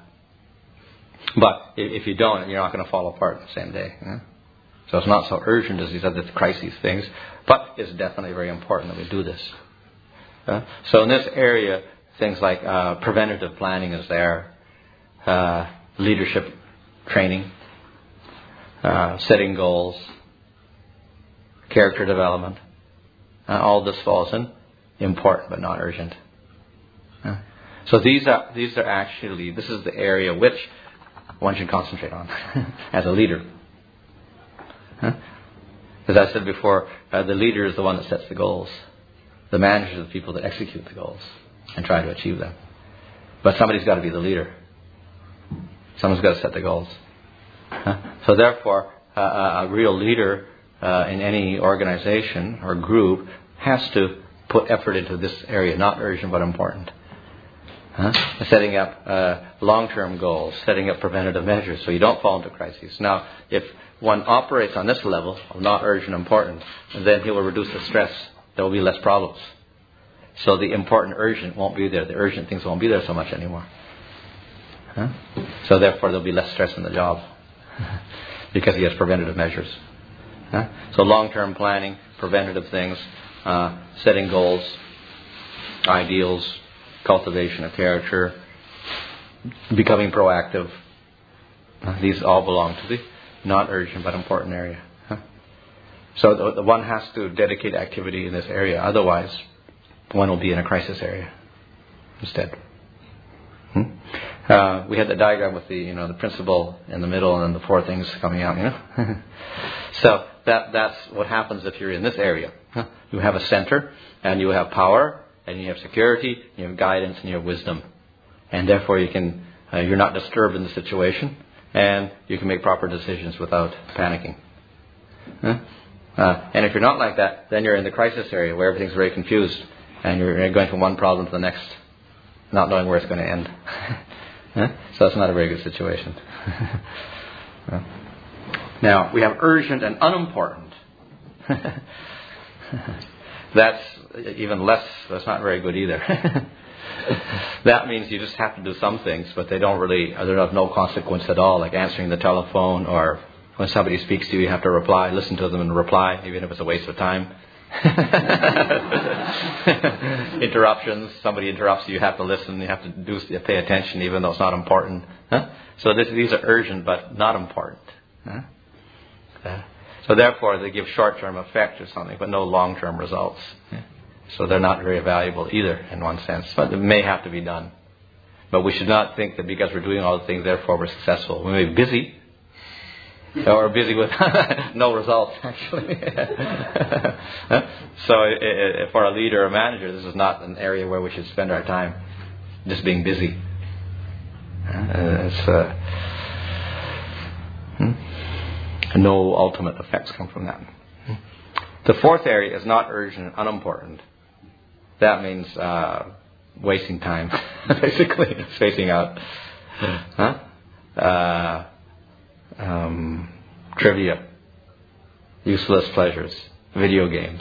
but if you don't, you're not going to fall apart the same day. Huh? So it's not so urgent as these other crises things, but it's definitely very important that we do this. Uh, so in this area, things like uh, preventative planning is there, uh, leadership training, uh, setting goals, character development. Uh, all this falls in important but not urgent. Uh, so these are these are actually, this is the area which one should concentrate on as a leader. Huh? As I said before, uh, the leader is the one that sets the goals. The manager is the people that execute the goals and try to achieve them. But somebody's got to be the leader. Someone's got to set the goals. Huh? So therefore, uh, a real leader uh, in any organization or group has to put effort into this area, not urgent but important. Huh? Setting up uh, long-term goals, setting up preventative measures so you don't fall into crises. Now, if one operates on this level of not urgent, important, then he will reduce the stress. There will be less problems. So the important, urgent won't be there. The urgent things won't be there so much anymore. Huh? So therefore, there'll be less stress in the job because he has preventative measures. Huh? So long-term planning, preventative things, uh, setting goals, ideals, cultivation of character, becoming proactive. Uh, these all belong to the not urgent but important area. Huh? So the, the one has to dedicate activity in this area. Otherwise, one will be in a crisis area instead. Hmm? Uh, we had the diagram with the you know the principle in the middle and then the four things coming out. You know, so that that's what happens if you're in this area. Huh? You have a center, and you have power, and you have security, you have guidance, and you have wisdom, and therefore you can uh, you're not disturbed in the situation, and you can make proper decisions without panicking. Huh? Uh, and if you're not like that, then you're in the crisis area where everything's very confused, and you're going from one problem to the next, not knowing where it's going to end. Huh? So that's not a very good situation. Well, now, we have urgent and unimportant. That's even less, that's not very good either. That means you just have to do some things, but they don't really, they're of no consequence at all, like answering the telephone, or when somebody speaks to you, you have to reply, listen to them and reply, even if it's a waste of time. Interruptions, somebody interrupts you, you have to listen, you have to do pay attention even though it's not important. Huh? So this, these are urgent but not important. Huh? Uh, so therefore they give short-term effect or something but no long-term results. Yeah. So they're not very valuable either in one sense, but it may have to be done. But we should not think that because we're doing all the things therefore we're successful. We may be busy, or busy with no results, actually. So it, it, for a leader or manager, this is not an area where we should spend our time just being busy. Uh, it's, uh, hmm? No ultimate effects come from that. The fourth area is not urgent and unimportant. That means uh, wasting time, basically, spacing out. Huh? Uh, Um, trivia, useless pleasures, video games.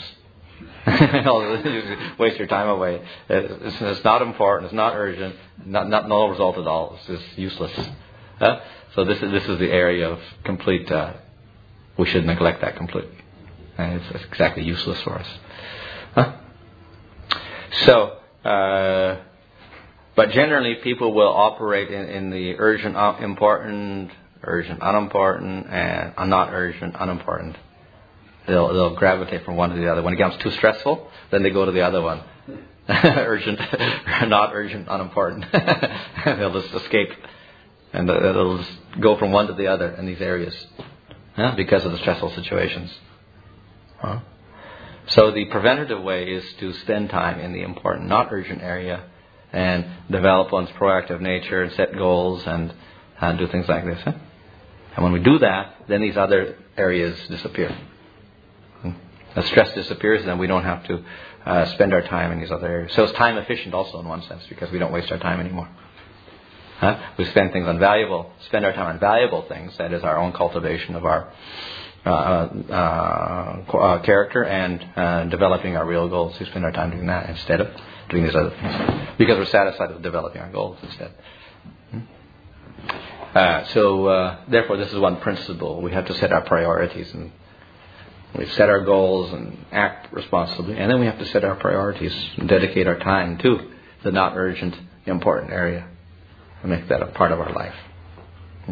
Waste your time away. It's, it's not important. It's not urgent. Not, not no result at all. It's just useless. Huh? So this is this is the area of complete. Uh, we should neglect that completely. And it's, it's exactly useless for us. Huh? So, uh, but generally, people will operate in, in the urgent, important. Urgent, unimportant, and uh, not urgent, unimportant. They'll they'll gravitate from one to the other. When it becomes too stressful, then they go to the other one. Urgent, not urgent, unimportant. They'll just escape, and they'll just go from one to the other in these areas, huh? Because of the stressful situations. Huh? So the preventative way is to spend time in the important, not urgent area, and develop one's proactive nature and set goals and uh, do things like this. Huh? And when we do that, then these other areas disappear. Hmm? The stress disappears, and then we don't have to uh, spend our time in these other areas. So it's time efficient also in one sense, because we don't waste our time anymore. Huh? We spend things on valuable, spend our time on valuable things. That is our own cultivation of our uh, uh, uh, character and uh, developing our real goals. We spend our time doing that instead of doing these other things, because we're satisfied with developing our goals instead. Hmm? Uh, so, uh, therefore, this is one principle. We have to set our priorities, and we set our goals and act responsibly, and then we have to set our priorities and dedicate our time to the not urgent, important area and make that a part of our life. Hmm.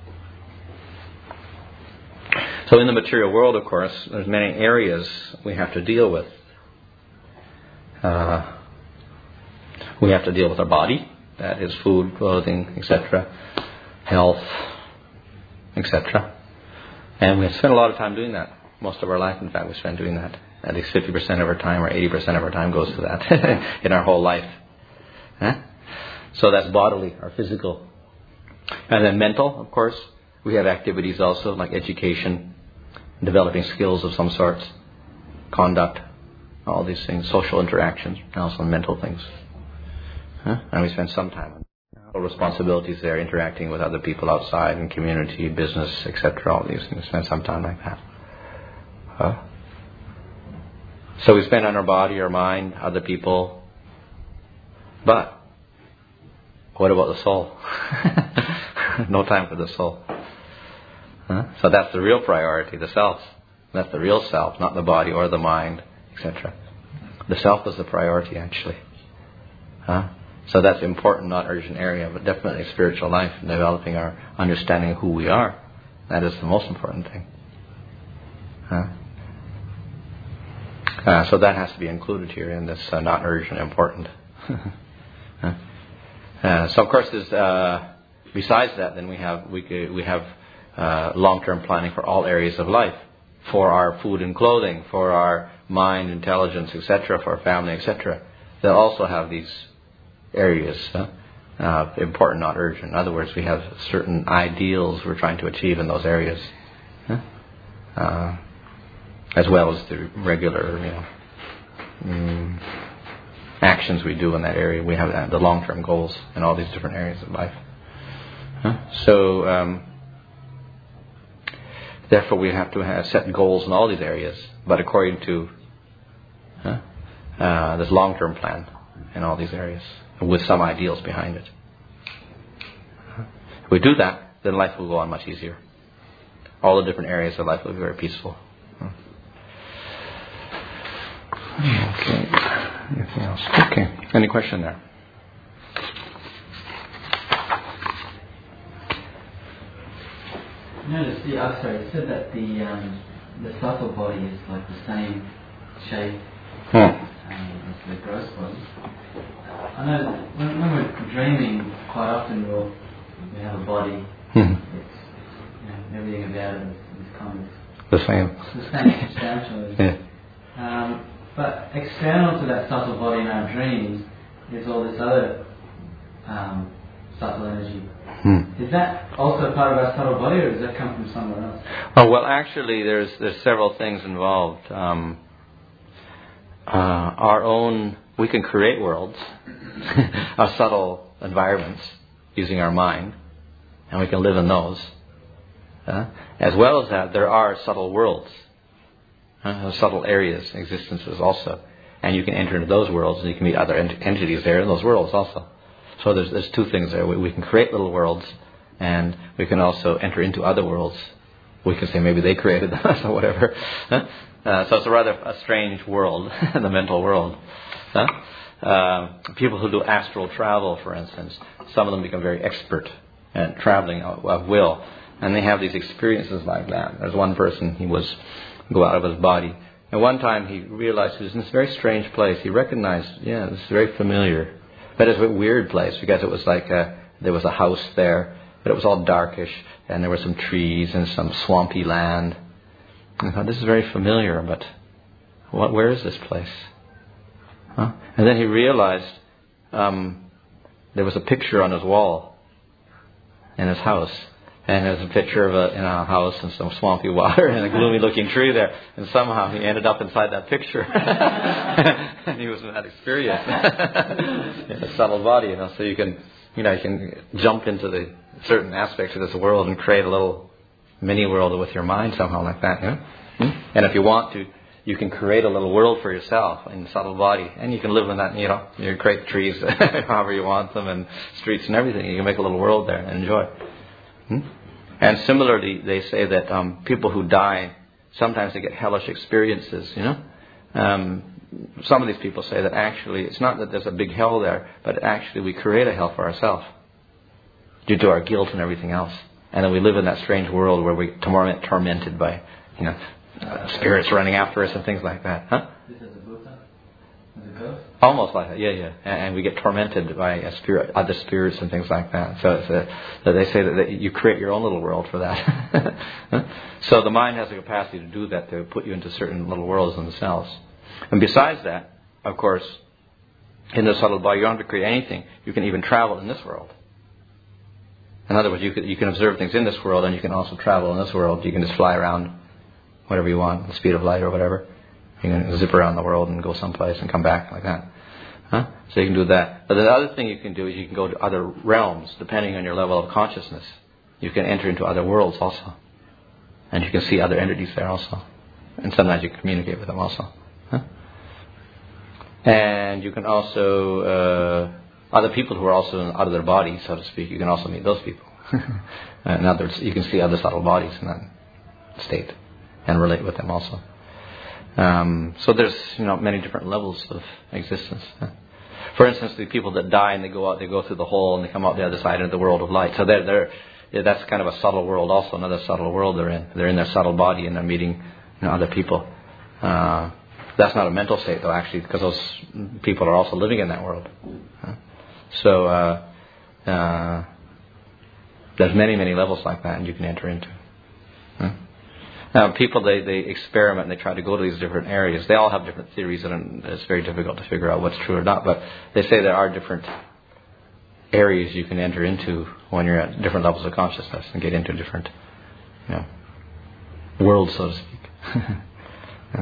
So, in the material world, of course, there's many areas we have to deal with. Uh, we have to deal with our body, that is food, clothing, et cetera, health, et cetera. And we have to spend a lot of time doing that. Most of our life, in fact, we spend doing that. At least fifty percent of our time or eighty percent of our time goes to that in our whole life. Huh? So that's bodily, our physical. And then mental, of course. We have activities also like education, developing skills of some sorts, conduct, all these things, social interactions, and also mental things. Huh? And we spend some time on responsibilities there, interacting with other people outside in community, business, et cetera. All these things, spend some time like that. Huh? So we spend on our body, our mind, other people. But what about the soul? No time for the soul. Huh? So that's the real priority, the self. That's the real self, not the body or the mind, et cetera. The self is the priority, actually. Huh? So that's important, not urgent area, but definitely spiritual life and developing our understanding of who we are. That is the most important thing. Huh? Uh, so that has to be included here in this uh, not urgent, important. huh? uh, so of course, there's, uh, besides that, then we have we we have uh, long-term planning for all areas of life, for our food and clothing, for our mind, intelligence, et cetera, for our family, et cetera. They'll also have these areas, uh, uh, important, not urgent. In other words, we have certain ideals we're trying to achieve in those areas, huh? uh, as well as the regular, you know, um, actions we do in that area. We have uh, the long-term goals in all these different areas of life. Huh? So, um, therefore, we have to have set goals in all these areas, but according to huh, uh, this long-term plan in all these areas, with some ideals behind it. If we do that, then life will go on much easier. All the different areas of life will be very peaceful. Okay. Anything else? Okay. Any question there? Notice the oh, sorry, you said that the um, the subtle body is like the same shape Hmm. um, as the gross body. I know when, when we're dreaming, quite often we'll we have a body. Hmm. It's, you know, everything about it is, is kind of The same. the same substantially. Yeah. Um, but external to that subtle body in our dreams is all this other um, subtle energy. Hmm. Is that also part of our subtle body, or does that come from somewhere else? Oh well, actually, there's there's several things involved. Um, uh, our own, we can create worlds, our subtle environments, using our mind, and we can live in those. Uh, as well as that, there are subtle worlds, uh, subtle areas, existences also, and you can enter into those worlds, and you can meet other ent- entities there in those worlds also. So there's there's two things there. We, we can create little worlds, and we can also enter into other worlds. We can say maybe they created us or whatever. Huh? Uh, so it's a rather a strange world, the mental world. Huh? Uh, people who do astral travel, for instance, some of them become very expert at traveling of will, and they have these experiences like that. There's one person, he was go out of his body. And one time he realized he was in this very strange place. He recognized, yeah, this is very familiar. But it's a weird place because it was like a, there was a house there, but it was all darkish, and there were some trees and some swampy land. And I thought, this is very familiar, but what? Where is this place? Huh? And then he realized um, there was a picture on his wall in his house. And there's a picture of a, in a house and some swampy water and a gloomy-looking tree there. And somehow he ended up inside that picture. And he was in that experience. In a subtle body, you know. So you can, you know, you can jump into the certain aspects of this world and create a little mini world with your mind somehow like that, you know. And if you want to, you can create a little world for yourself in the subtle body. And you can live in that, you know. You can create trees however you want them and streets and everything. You can make a little world there and enjoy it. Hmm? And similarly, they say that um, people who die, sometimes they get hellish experiences, you know. Um, some of these people say that actually it's not that there's a big hell there, but actually we create a hell for ourselves due to our guilt and everything else. And then we live in that strange world where we're torment, tormented by, you know, uh, spirits running after us and things like that. Huh? This is a Buddha? As a ghost? Almost like that, yeah, yeah. And, and we get tormented by a spirit, other spirits and things like that. So it's a, so they say that, that you create your own little world for that. So the mind has the capacity to do that, to put you into certain little worlds themselves. And besides that, of course, in the subtle body, you don't have to create anything. You can even travel in this world. In other words, you can, you can observe things in this world, and you can also travel in this world. You can just fly around whatever you want, the speed of light or whatever. You can zip around the world and go someplace and come back like that. Huh? So you can do that. But the other thing you can do is you can go to other realms, depending on your level of consciousness. You can enter into other worlds also. And you can see other entities there also. And sometimes you can communicate with them also. Huh? And you can also, uh, other people who are also out of their body, so to speak, you can also meet those people. In other words, you can see other subtle bodies in that state and relate with them also. Um, so there's, you know, many different levels of existence. For instance, the people that die and they go out, they go through the hole and they come out the other side into the world of light. So they're, they're, yeah, that's kind of a subtle world also, another subtle world they're in. They're in their subtle body and they're meeting, you know, other people. Uh, that's not a mental state though, actually, because those people are also living in that world. So uh, uh, there's many, many levels like that and you can enter into. Huh? Now, people, they, they experiment and they try to go to these different areas. They all have different theories and it's very difficult to figure out what's true or not. But they say there are different areas you can enter into when you're at different levels of consciousness and get into different, you know, worlds, so to speak. Yeah.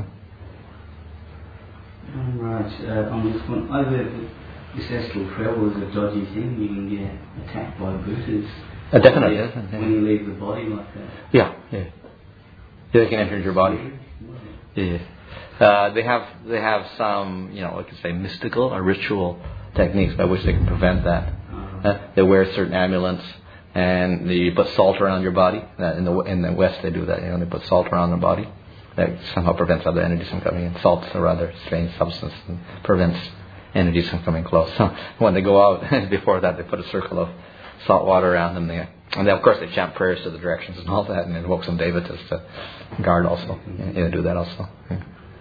Right, uh, on this one, either this astral travel is a dodgy thing. You can get attacked by Buddhas. Uh, definitely, when, yes. when you leave the body like that. Yeah, yeah. They can enter your body. Yeah. Uh, they have they have some, you know, I could say mystical or ritual techniques by which they can prevent that. Uh-huh. Uh, they wear certain amulets and they put salt around your body. Uh, in the in the West they do that. You know, they put salt around their body. That somehow prevents other entities from coming in. Salt's a rather strange substance and prevents entities from coming close. So when they go out, before that they put a circle of salt water around them. They, and then, of course, they chant prayers to the directions and all that, and invoke some devatas to guard also. Yeah, they do that also. Yeah.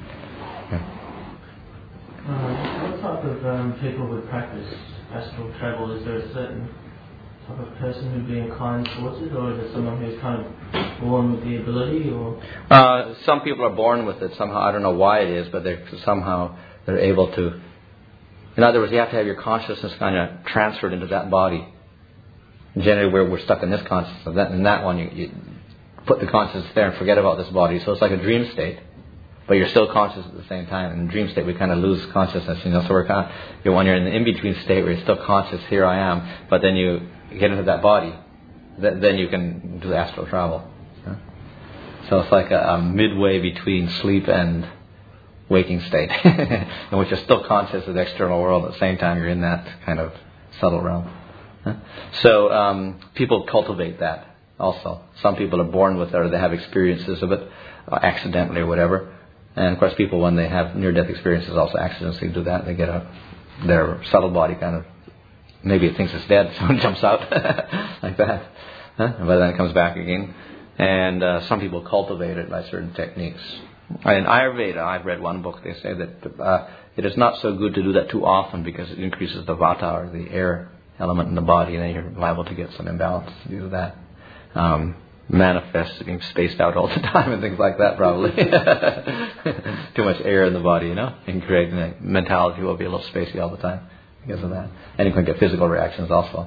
Yeah. Uh, what type of um, people would practice astral travel? Is there a certain type of person who'd be inclined towards it, or is it someone who's kind of born with the ability? Or uh, some people are born with it somehow. I don't know why it is, but they're somehow they're able to. In other words, you have to have your consciousness kind of transferred into that body. Generally, we're, we're stuck in this consciousness. That, in that one, you, you put the consciousness there and forget about this body. So it's like a dream state, but you're still conscious at the same time. In the dream state, we kind of lose consciousness, you know. So we're kind of, you know, when you're in the in-between state where you're still conscious, here I am, but then you get into that body, th- then you can do the astral travel. Yeah? So it's like a, a midway between sleep and waking state, in which you're still conscious of the external world. At the same time, you're in that kind of subtle realm. So um, people cultivate that also. Some people are born with it or they have experiences of it uh, accidentally or whatever. And of course people, when they have near-death experiences, also accidentally do that. They get a, their subtle body kind of, maybe it thinks it's dead, so it jumps out like that. Huh? But then it comes back again. And uh, some people cultivate it by certain techniques. In Ayurveda, I've read one book, they say that uh, it is not so good to do that too often because it increases the vata, or the air element in the body, and then you're liable to get some imbalance due to that. Um, manifests being spaced out all the time and things like that, probably. Too much air in the body, you know, and creating a mentality will be a little spacey all the time because of that. And you can get physical reactions also.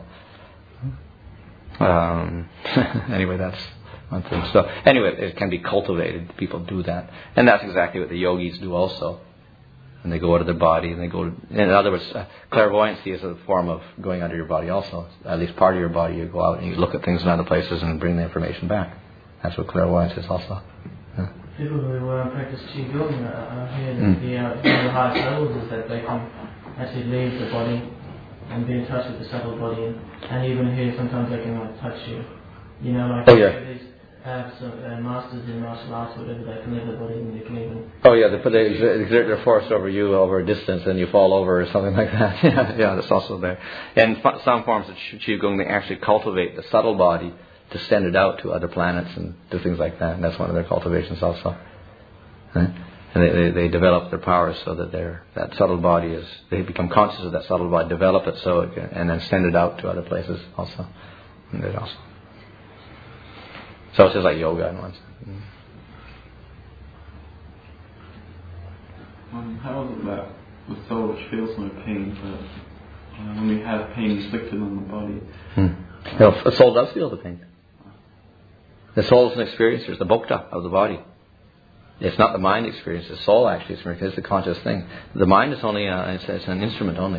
Um, anyway, that's one thing. So anyway, it can be cultivated. People do that, and that's exactly what the yogis do also. And they go out of their body, and they go to, in other words, uh, clairvoyancy is a form of going under your body also. At least part of your body, you go out and you look at things in other places and bring the information back. That's what clairvoyance is also. Yeah. People who uh, practice Qigong, uh, I hear that Mm. the, uh, one of the highest levels is that they can actually leave the body and be in touch with the subtle body, and, and even hear sometimes they can like touch you. You know, like Oh, yeah. these have some uh, masters in martial arts, whatever, they can leave the body and they can even... Oh yeah, they put they exert their force over you over a distance, and you fall over or something like that. yeah, yeah, that's also there. And f- some forms of Qigong, they actually cultivate the subtle body to send it out to other planets and do things like that. And that's one of their cultivations also. Right? And they, they, they develop their powers so that they're, that subtle body is, they become conscious of that subtle body, develop it so it can, and then send it out to other places also. And they also. So it's just like yoga in one sense. Mm. Um, how is it that the soul which feels no pain, but uh, when we have pain inflicted on the body? Hmm. No, the soul does feel the pain. The soul is an experiencer, it's the bhokta of the body. It's not the mind experience, the soul actually experiences, it's the conscious thing. The mind is only, a, it's, it's an instrument only.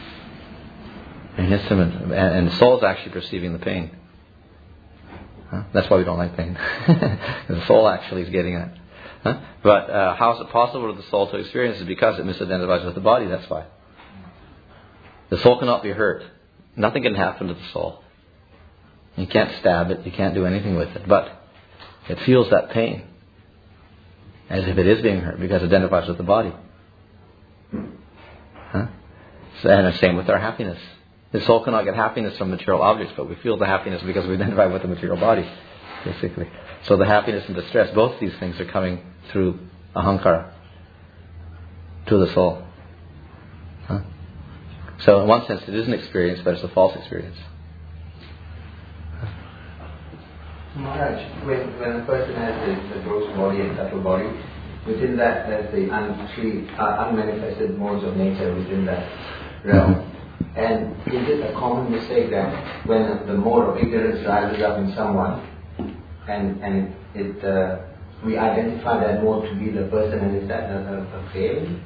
An instrument, and, and the soul is actually perceiving the pain. Huh? That's why we don't like pain. The soul actually is getting it. Huh? But uh, how is it possible for the soul to experience it? Because it misidentifies with the body, that's why. The soul cannot be hurt. Nothing can happen to the soul. You can't stab it, you can't do anything with it. But it feels that pain as if it is being hurt because it identifies with the body. Huh? So, and the same with our happiness. The soul cannot get happiness from material objects, but we feel the happiness because we identify with the material body, basically. So the happiness and distress, both these things are coming through ahankara to the soul. Huh? So in one sense it is an experience, but it's a false experience. Maharaj, when, when a person has the, the gross body and subtle body, within that there's the un, three uh, unmanifested modes of nature within that realm. Mm-hmm. And is it a common mistake that when the mode of ignorance rises up in someone, and and it uh, we identify that mode to be the person, and is that a, a, a failing?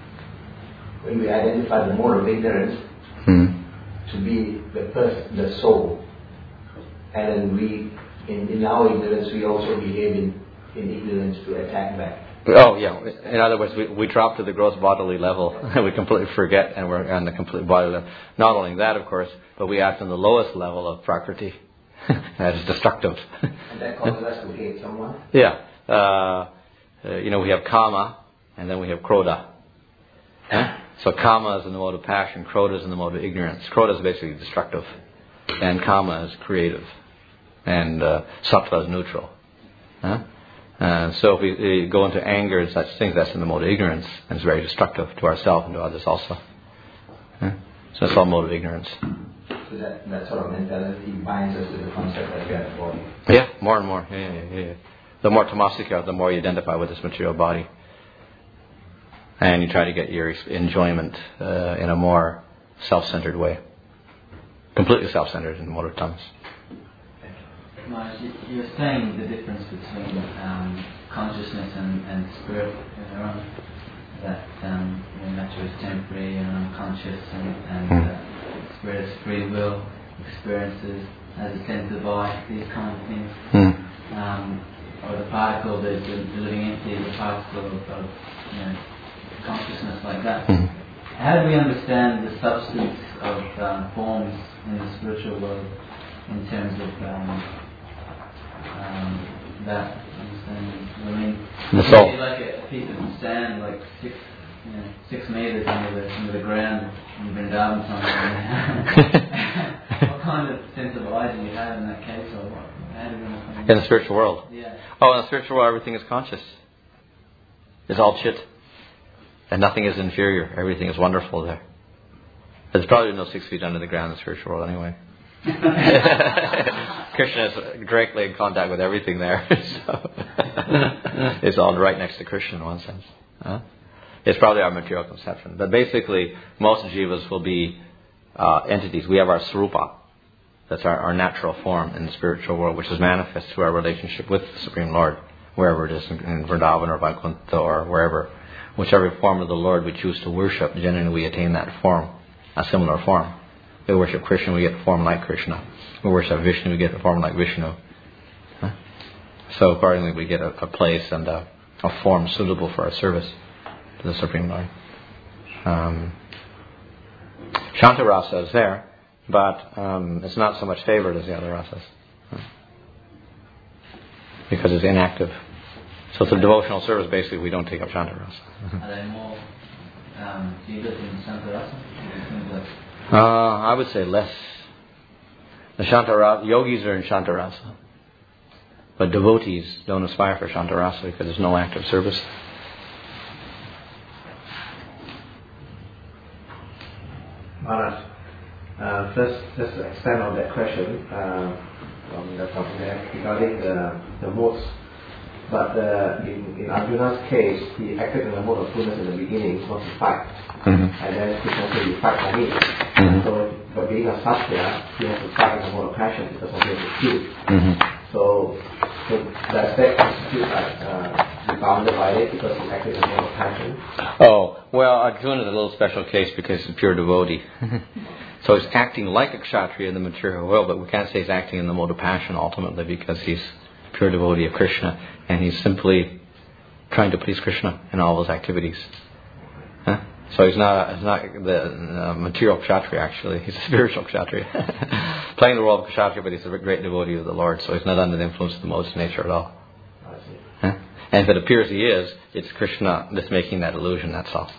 When we identify the mode of ignorance hmm. to be the person, the soul, and then we, in, in our ignorance, we also behave in, in ignorance to attack back. Oh, yeah. In other words, we, we drop to the gross bodily level. We completely forget, and we're on the complete body level. Not only that, of course, but we act on the lowest level of prakriti. That is destructive. And that causes us to hate someone? Yeah. Uh, uh, you know, we have kama, and then we have krodha. Huh? So kama is in the mode of passion, krodha is in the mode of ignorance. Krodha is basically destructive, and kama is creative, and uh, sattva is neutral. Huh? Uh, so if we, we go into anger and such things, that's in the mode of ignorance, and it's very destructive to ourselves and to others also. Yeah? So it's all mode of ignorance. So that, that sort of mentality binds us to the concept that we have the body. Yeah, more and more. Yeah, yeah, yeah. The more tamasika, the more you identify with this material body. And you try to get your enjoyment uh, in a more self-centered way. Completely self-centered in the mode of tamas. Maharaj, you're saying the difference between um, consciousness and, and spirit earlier on, that um, you know, matter is temporary and unconscious, and, and mm. uh, spirit is free will, experiences as a sense of I, these kind of things. Mm. Um, or the particle, the, the, the living entity, the particle of, of you know, consciousness like that. Mm. How do we understand the substance of um, forms in the spiritual world in terms of um, Um, that understanding? I mean, the soul. It's like a piece of sand, like six, you know, six meters under the under the ground in Vrindavan somewhere. What kind of sense of I do you have in that case, or what? How do you understand? In the spiritual world? Yeah. Oh, in the spiritual world, everything is conscious. It's all chit. And nothing is inferior. Everything is wonderful there. There's probably no six feet under the ground in the spiritual world anyway. Krishna is directly in contact with everything there. So it's all right next to Krishna in one sense. Huh? It's probably our material conception. But basically, most jivas will be uh, entities. We have our swarupa. That's our, our natural form in the spiritual world, which is manifest through our relationship with the Supreme Lord, wherever it is, in, in Vrindavan or Vaikuntha or wherever. Whichever form of the Lord we choose to worship, generally we attain that form, a similar form. We worship Krishna, we get a form like Krishna. We worship Vishnu, we get a form like Vishnu. Huh? So accordingly we get a, a place and a, a form suitable for our service to the Supreme Lord. Um, Shantarasa is there, but um, it's not so much favored as the other rasas. Huh? Because it's inactive. So through devotional service, basically, we don't take up Shantarasa. Are there more um, jivas in Shantarasa? Uh, I would say less. The Shantarasa, yogis are in Shantarasa. But devotees don't aspire for Shantarasa because there's no active service. Maharaj, uh, first, just to expand on that question uh, from the topic there regarding the, the modes. But uh, in, in Arjuna's case, he acted in the mode of goodness in the beginning, not to fight. Mm-hmm. And then Krishna said, you fight for me. Mm-hmm. So, but being a Satya, he has to fight in the mode of passion because of his skill. Mm-hmm. So, so does that constitute like uh, be bounded by it because he acted in the mode of passion? Oh, well, Arjuna is a little special case because he's a pure devotee. So he's acting like a kshatriya in the material world, but we can't say he's acting in the mode of passion ultimately because he's a pure devotee of Krishna. And he's simply trying to please Krishna in all those activities. Huh? So he's not he's not the uh, material kshatriya actually. He's a spiritual kshatriya. Playing the role of kshatriya, but he's a great devotee of the Lord. So he's not under the influence of the modes of nature at all. Huh? And if it appears he is, it's Krishna just making that illusion, that's all.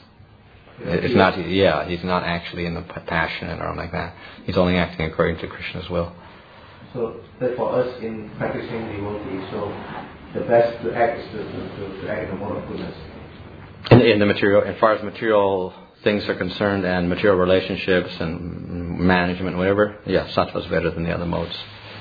It's not, yeah, he's not actually in the passion or anything like that. He's only acting according to Krishna's will. So that for us in practicing devotee, so the best to act is to, to, to act in the mode of goodness. In, in the material, as far as material things are concerned and material relationships and management, whatever, yeah, sattva is better than the other modes.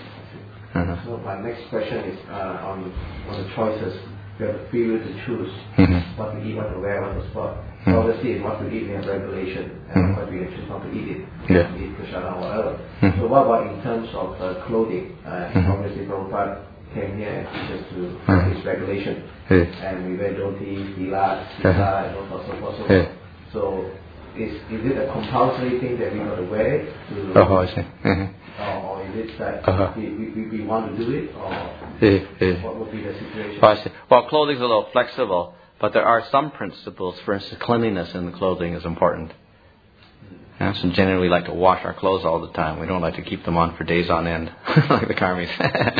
Uh-huh. So my next question is uh, on on the choices. We have the free will to choose mm-hmm. what to eat, what to wear, what to spot. Mm-hmm. So obviously, what to eat we have regulation, and mm-hmm. what we can choose not to eat it, yeah. eat prasada or whatever. Mm-hmm. So what about in terms of uh, clothing? Uh, mm-hmm. Obviously, Prabhupada came here and teaches to practice mm-hmm. regulation, yeah. and we wear dhotis, tilas, sita, uh-huh. and all sorts of so so. Yeah. So is is it a compulsory thing that we got to wear it? To, oh, I see. Mm-hmm. Or, or is it that uh-huh. we, we, we want to do it, or yeah, yeah. what would be the situation? Oh, I see. Well, clothing's a little flexible, but there are some principles. For instance, cleanliness in the clothing is important. Yeah, so generally we like to wash our clothes all the time. We don't like to keep them on for days on end, like the karmis.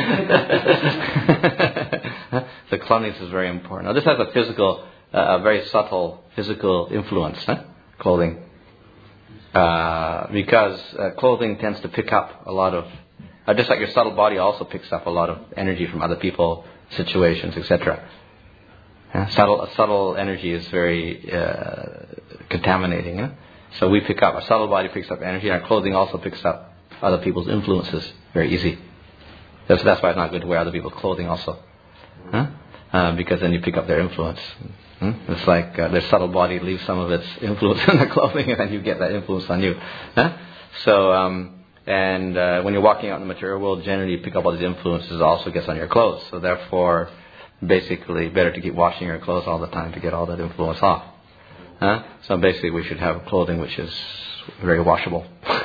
The cleanliness is very important. Now, this has a physical, uh, a very subtle physical influence, huh? Clothing. Uh, because uh, clothing tends to pick up a lot of, uh, just like your subtle body also picks up a lot of energy from other people, situations, et cetera. Uh, subtle, subtle energy is very uh, contaminating. Huh? So we pick up, our subtle body picks up energy, and our clothing also picks up other people's influences very easy. That's, that's why it's not good to wear other people's clothing also. Huh? Uh, because then you pick up their influence. Hmm? It's like uh, their subtle body leaves some of its influence in the clothing, and then you get that influence on you. Huh? So, um, and uh, when you're walking out in the material world, generally you pick up all these influences. It also gets on your clothes. So therefore, basically, better to keep washing your clothes all the time to get all that influence off. Huh? So basically, we should have clothing which is very washable.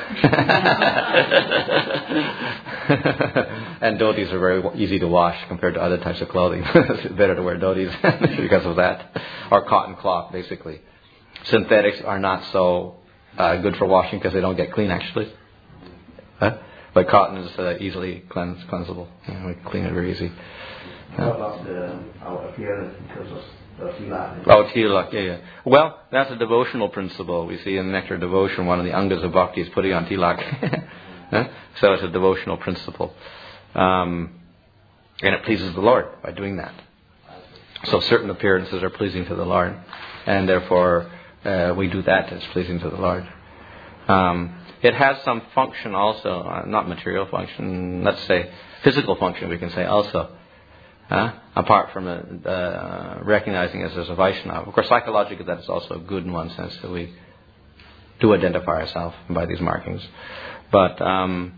And dhotis are very easy to wash compared to other types of clothing. It's better to wear dhotis because of that. Or cotton cloth, basically. Synthetics are not so uh, good for washing because they don't get clean, actually. Huh? But cotton is uh, easily cleanse, cleansable. You know, we clean it very easy. What about the, our appearance in terms of the tilak? Oh, tilak, yeah, yeah. Well, that's a devotional principle. We see in Nectar Devotion, one of the angas of bhakti is putting on tilak. Huh? So it's a devotional principle. Um, and it pleases the Lord by doing that. So certain appearances are pleasing to the Lord, and therefore uh, we do that that's pleasing to the Lord. Um, it has some function also, uh, not material function, let's say physical function we can say also, uh, apart from uh, uh, recognizing it as a Vaishnava. Of course, psychologically that is also good in one sense, that we do identify ourselves by these markings. But um,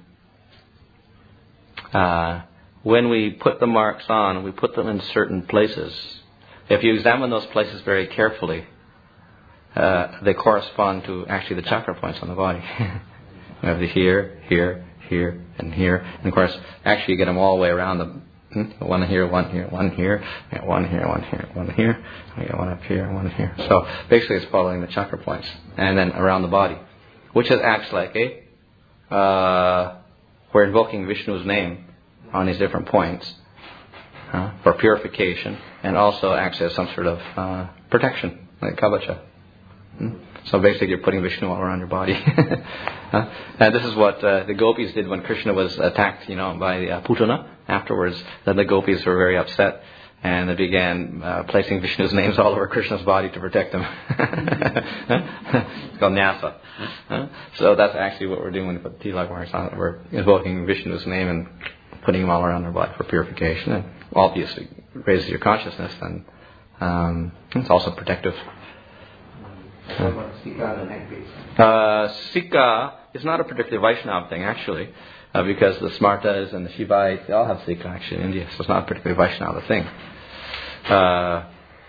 uh, when we put the marks on, we put them in certain places. If you examine those places very carefully, uh, they correspond to actually the chakra points on the body. We have the here, here, here, and here. And of course, actually you get them all the way around the one here, one here, one here, one here, one here, one here, we get one up here, one here. So basically it's following the chakra points. And then around the body, which is acts like a, uh, we're invoking Vishnu's name on these different points uh, for purification, and also acts as some sort of uh, protection, like kavacha. Hmm? So basically you're putting Vishnu all around your body. uh, and this is what uh, the gopis did when Krishna was attacked, you know, by uh, Putana. Afterwards, then the gopis were very upset, and they began uh, placing Vishnu's names all over Krishna's body to protect him. It's called nyasa. Uh, so that's actually what we're doing when we put tilak marks on it. We're invoking Vishnu's name and putting them all around our body for purification, and obviously raises your consciousness, and um, it's also protective. What Sika and Agri? Uh, Sika is not a particularly Vaishnava thing, actually, uh, because the Smartas and the Shivaites, they all have Sika actually in India, so it's not a particularly Vaishnava thing. Uh,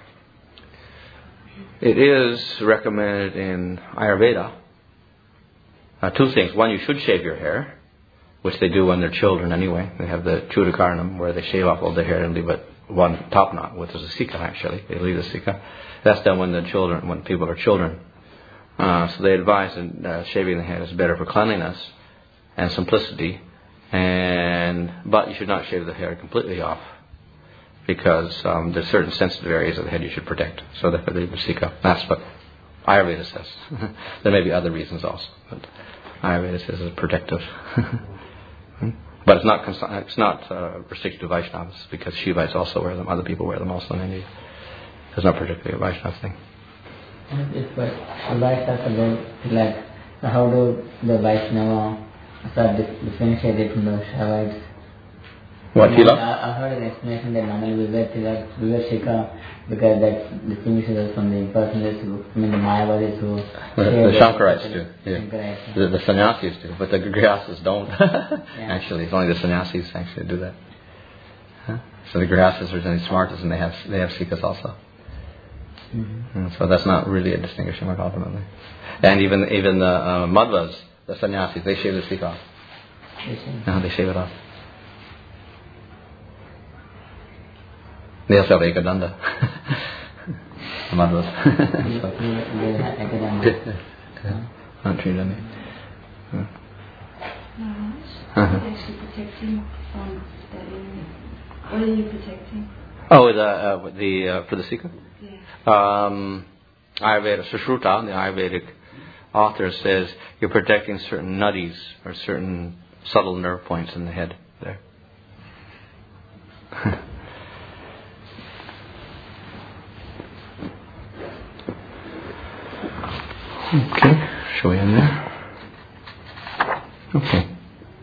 it is recommended in Ayurveda. Uh, two things. One, you should shave your hair, which they do when they're children anyway. They have the Chudakarnam, where they shave off all the hair and leave it one top knot, which is a Sika actually. They leave the Sika. That's done when the children, when people are children. Uh, so they advise that uh, shaving the head is better for cleanliness and simplicity. And but you should not shave the hair completely off, because um, there's certain sensitive areas of the head you should protect. So therefore they leave the Sika. That's what Ayurveda says. There may be other reasons also, but Ayurveda says it's protective. But it's not it's not uh, restricted to Vaishnavas, because Shivites also wear them. Other people wear them also in India. It's not particularly a Vaishnava thing. And if Vaishnava, like, how do the Vaishnava start differentiated from the Shaivites? What, tilak? I, I heard an explanation that normally we wear tilak, we wear shika, because that distinguishes us from the personalists who, I mean the Mayavadis who... The, the Shankarites do, yeah. Shankarites. The, the sannyasis do, but the Grihasas don't. Yeah. Actually, it's only the sannyasis actually do that. Huh? So the Grihasas are really smartest, and they have they have sikas also. Mm-hmm. And so that's not really a distinguishing mark ultimately. And even even the uh, Madhvas, the sannyasis, they shave the sika off. No, they shave it off. They also have ekadanda. The Madhvas. Not Tridani. What are you actually protecting from that area? What are you protecting? Oh, the uh, the uh, for the Sika? Yeah. Um, Ayurveda, Sushruta, the Ayurvedic author, says you're protecting certain nadis, or certain subtle nerve points in the head there. Okay, shall we end there? Okay.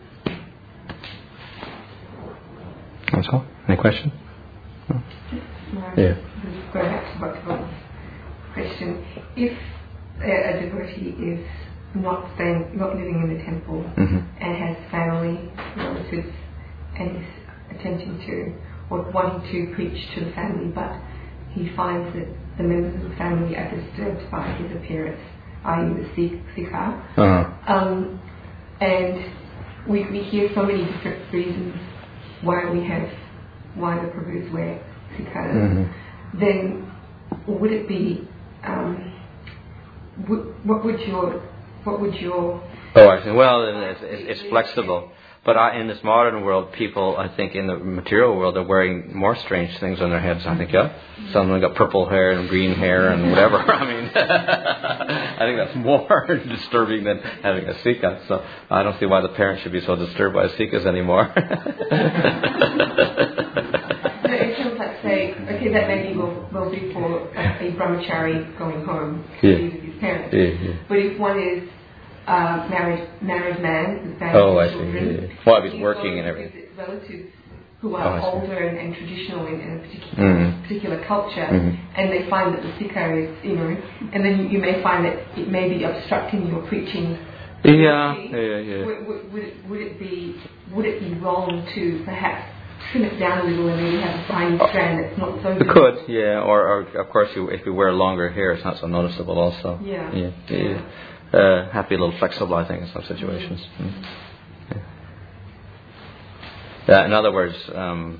That's all? Any questions? No? Yeah. Go back to Bhaktivedant's question. If a devotee is not staying, not living in the temple, Mm-hmm. and has family, relatives, and is attempting to, or wanting to preach to the family, but he finds that the members of the family are disturbed by his appearance, that is the Sikh, Sikha, Uh-huh. um, and we, we hear so many different reasons why we have, why the Prabhus wear Sikhanas, Mm-hmm. then would it be, um, w- what would your, what would your... Oh, I see. Well, it's, it's, it's flexible. But I, in this modern world, people, I think, in the material world, are wearing more strange things on their heads. I think, yeah. Some of them got purple hair and green hair and whatever. I mean, I think that's more disturbing than having a Sikha. So I don't see why the parents should be so disturbed by Sikhas anymore. It feels like say, okay, that maybe will, will be for a, a brahmachari going home to Yeah. be with his parents. Yeah, yeah. But if one is uh, married married man with family Oh, I see. children, Yeah, yeah. Well, if he's he working goes and everything. to visit relatives who Oh, are I see. older and, and traditional in, in a particular Mhm. particular culture, Mhm. and they find that the sikha is, you know, and then you, you may find that it may be obstructing your preaching. Yeah, ability. yeah, yeah. Would, would, would, it, would it be would it be wrong to perhaps trim it down a little and maybe have a fine strand that's not so It visible? could, yeah. Or, or of course, you, if you wear longer hair, it's not so noticeable. Also, Yeah. yeah, yeah. Uh, have to be a little flexible, I think, in some situations. Mm. Yeah. Yeah, in other words, um,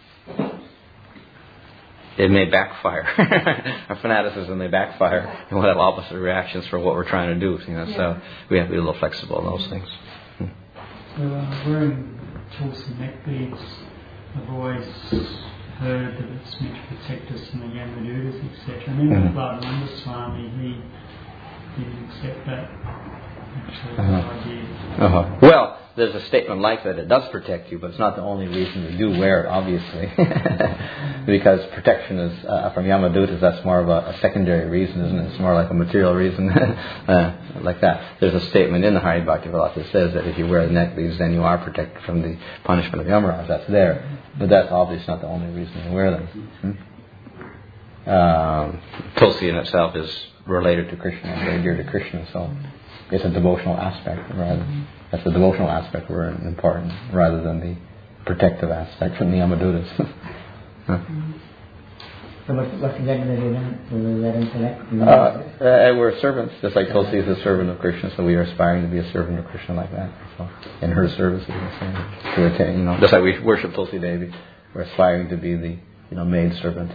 it may backfire. Our fanaticism may backfire, and we'll have opposite reactions for what we're trying to do. You know, so we have to be a little flexible in those things. Mm. So uh, wearing Tulsi neck beads, I've always heard that it's meant to protect us from the Yamadutas, et cetera. And even Mhm. Bhavananda Swami, he didn't accept that. Actually, Uh-huh. the idea. Uh-huh. Well, there's a statement like that. It does protect you, but it's not the only reason you do wear it, obviously. Because protection is, uh, from Yamadutas, that's more of a, a secondary reason, isn't it? It's more like a material reason, uh, like that. There's a statement in the Hari Bhaktivedanta that says that if you wear the neck beads, then you are protected from the punishment of Yamaraj. That's there. But that's obviously not the only reason you wear them. Hmm? Um, Tulsi in itself is related to Krishna, very dear to Krishna, so it's a devotional aspect rather. That's the devotional aspect where it's important, rather than the protective aspect from the Yamadutas. Huh. So what's, what's the Yamana do then? Will we let him select? uh, uh, we're servants, just like Tulsi is a servant of Krishna, so we are aspiring to be a servant of Krishna like that. So in her service, we can say, to attain, you know, just like we worship Tulsi Devi, we're aspiring to be the, you know, maid servant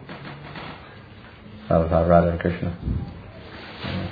of uh, Radha and Krishna. Yeah.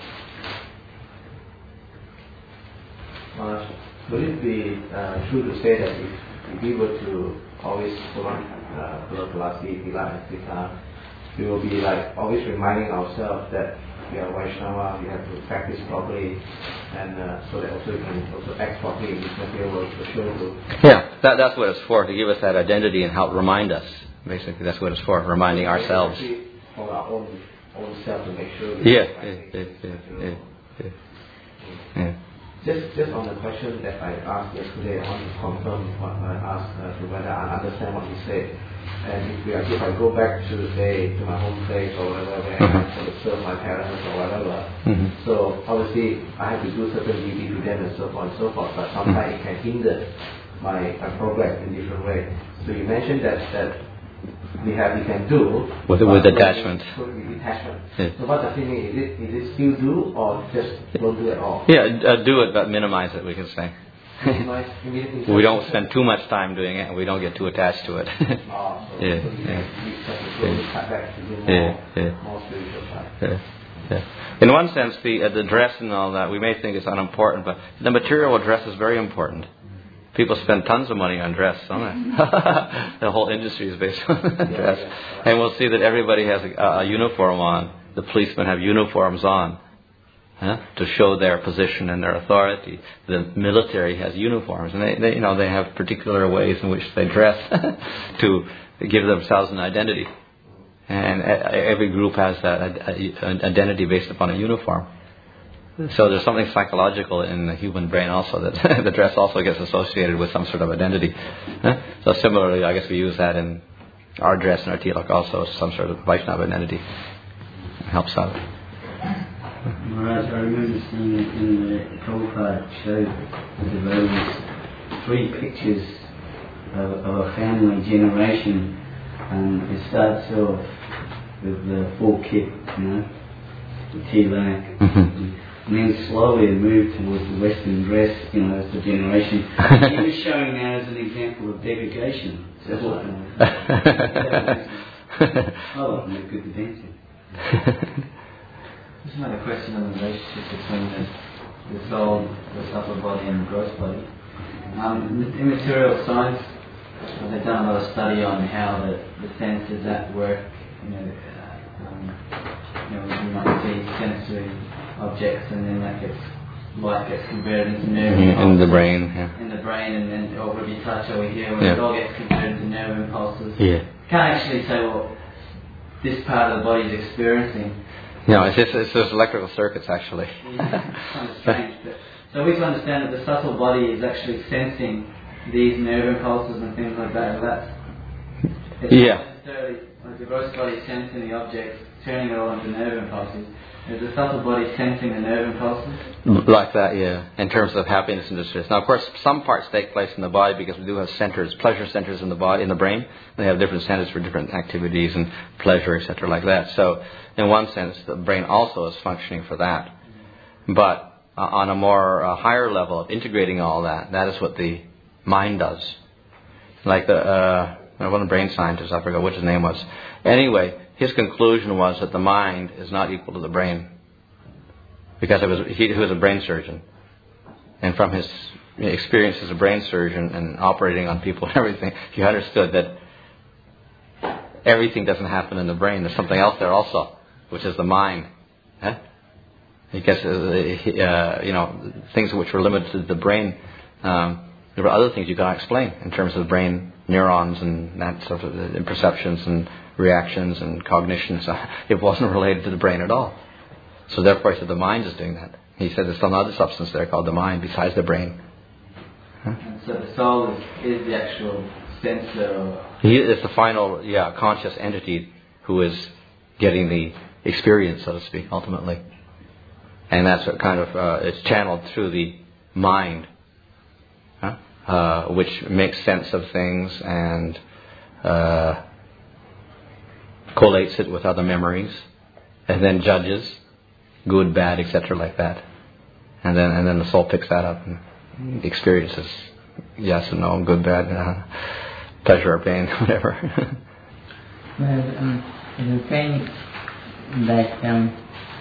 Uh, would it be uh, true to say that if, if we were to always put on uh, Tulasi, Tila, and Sita, we will be like always reminding ourselves that we are Vaishnava, we have to practice properly, and uh, so that also we can also act properly in this material world to show to. Yeah, that, that's what it's for, to give us that identity and help remind us. Basically, that's what it's for, reminding ourselves. For our own, own self to make sure we Yeah, do the yeah, right yeah, thing, yeah, you know. yeah, yeah. yeah. Just, just on the question that I asked yesterday, I want to confirm what I asked uh, to whether I understand what you said. And if, we, if I go back to say to my home place or whatever, where I have to serve my parents or whatever, Mm-hmm. so obviously I have to do certain duty to them and so on and so forth. But sometimes it can hinder my, my progress in different ways. So you mentioned that that we have we can do With, with attachment. With detachment. Yeah. So what does it mean? Is it is it still do or just don't do at all? Yeah, uh, do it, but minimize it, we can say. Minimize- We don't spend too much time doing it, and we don't get too attached to it. Oh, so, Yeah, so you yeah. can you have to slowly cut back to do more, Yeah, yeah. more spiritual side. Yeah, yeah. In one sense, the uh, the dress and all that, we may think it's unimportant, but the material dress is very important. People spend tons of money on dress, don't they? The whole industry is based on dress. And we'll see that everybody has a, a uniform on. The policemen have uniforms on, huh, to show their position and their authority. The military has uniforms, and they, they you know they have particular ways in which they dress to give themselves an identity. And every group has that an identity based upon a uniform. So there's something psychological in the human brain also, that the dress also gets associated with some sort of identity. Huh? So similarly, I guess we use that in our dress and our tilak also, some sort of Vaishnava identity. It helps out. Maharaj, I remember seeing it in the Prabhupada show the devotees three pictures of, of a family generation. Um, it starts off with the full kit, you know, the tilak. Mm-hmm. And then slowly it moved towards the Western dress, you know, as the generation. He was showing that as an example of degradation. So, uh, oh, no good at dancing. Just another question on the relationship between the, the soul, the subtle body, and the gross body. Um, in material science, uh, they've done a lot of study on how the, the senses at work. You know, uh, um, you know, you might see sensory objects, and then that gets light gets converted into nerve Mm, impulses in the brain, yeah. in the brain, and then or where we touch over here, when Yeah. it all gets converted into nerve impulses. Yeah. can't actually say, well, this part of the body is experiencing. No, it's just it's just electrical circuits actually. Yeah, it's kind of strange. But, so we can understand that the subtle body is actually sensing these nerve impulses and things like that. That's it's yeah. not necessarily like the gross body sensing the objects, turning it all into nerve impulses. Is the subtle body sensing the nerve impulses? Like that, yeah. In terms of happiness and distress. Now, of course, some parts take place in the body because we do have centers, pleasure centers in the body, in the brain. They have different centers for different activities and pleasure, et cetera, like that. So, in one sense, the brain also is functioning for that. But uh, on a more uh, higher level of integrating all that, that is what the mind does. Like the uh, one of the brain scientists, I forgot what his name was. Anyway, his conclusion was that the mind is not equal to the brain. Because it was, he, he was a brain surgeon. And from his experience as a brain surgeon and operating on people and everything, he understood that everything doesn't happen in the brain. There's something else there also, which is the mind. Huh? Because, uh, uh, you know, things which were limited to the brain, um, there were other things you cannot explain in terms of brain neurons and that sort of uh, perceptions and reactions and cognitions. It wasn't related to the brain at all. So therefore he said the mind is doing that. He said there's some other substance there called the mind besides the brain. Huh? And so the soul is, is the actual sensor or... He is the final, yeah, conscious entity who is getting the experience, so to speak, ultimately. And that's what kind of, uh, it's channeled through the mind, huh? uh, which makes sense of things and uh, collates it with other memories, and then judges good, bad, et cetera, like that. And then and then the soul picks that up and experiences yes and no, good, bad, uh, pleasure or pain, whatever. Well, um, you're saying that, um,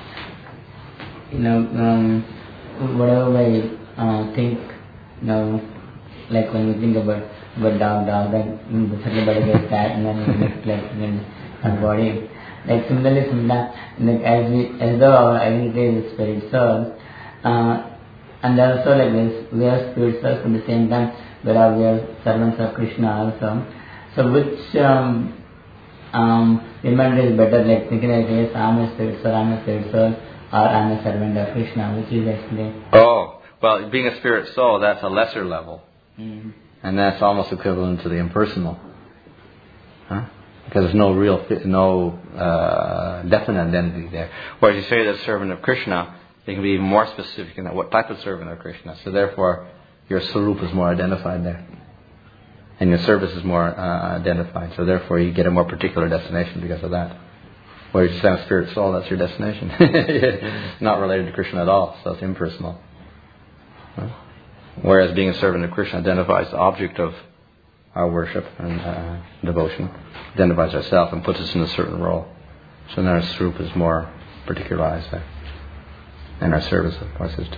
you know, um, whatever I uh, think, you know, like when we think about, about dog, dog, then the second body gets that, and then the next, like, in our body. Like similarly, sometimes, like as we, as though our identity is spirit souls, uh, and also like this, we are spirit souls at the same time, whereas we are servants of Krishna also. So which um, um, remember is better, like thinking like yes, I'm a spirit soul, I'm a spirit soul, or I'm a servant of Krishna, which is actually... Oh, well, being a spirit soul, that's a lesser level. Mm-hmm. And that's almost equivalent to the impersonal. Huh? Because there's no real, no uh, definite identity there. Whereas you say that servant of Krishna, they can be even more specific in that what type of servant of Krishna. So therefore, your swarup is more identified there, and your service is more uh, identified. So therefore, you get a more particular destination because of that. Whereas you say I'm a spirit soul, that's your destination. Not related to Krishna at all. So it's impersonal. Huh? Whereas being a servant of Krishna identifies the object of our worship and uh, devotion, identifies ourselves and puts us in a certain role. So then our swarup is more particularized there. And our service, of course, is too.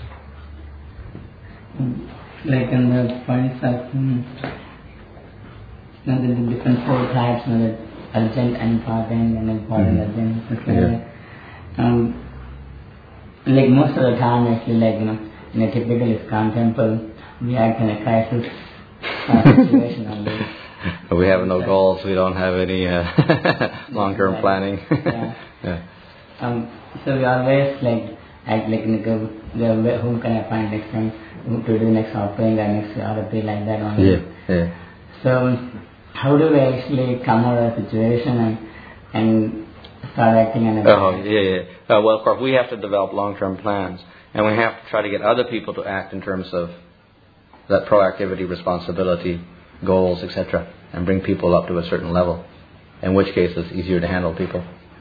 Like in the points of, um, you know, the different four types, you know, the urgent, important, and important, mm-hmm. urgent, stuff like yeah. that. Um, like most of the time, actually, like, you know, in a typical ISKCON temple, we act in a crisis uh, situation only. We have no goals. We don't have any uh, long-term like, planning. yeah. yeah. Um, so we always like act like in the, the whom can I find next time to do next offering or next arati like that only. Yeah. Yeah. So how do we actually come out of the situation and and start acting in a Oh yeah, yeah. Uh, well, of course, we have to develop long-term plans, and we have to try to get other people to act in terms of that proactivity, responsibility, goals, et cetera, and bring people up to a certain level. In which case, it's easier to handle people.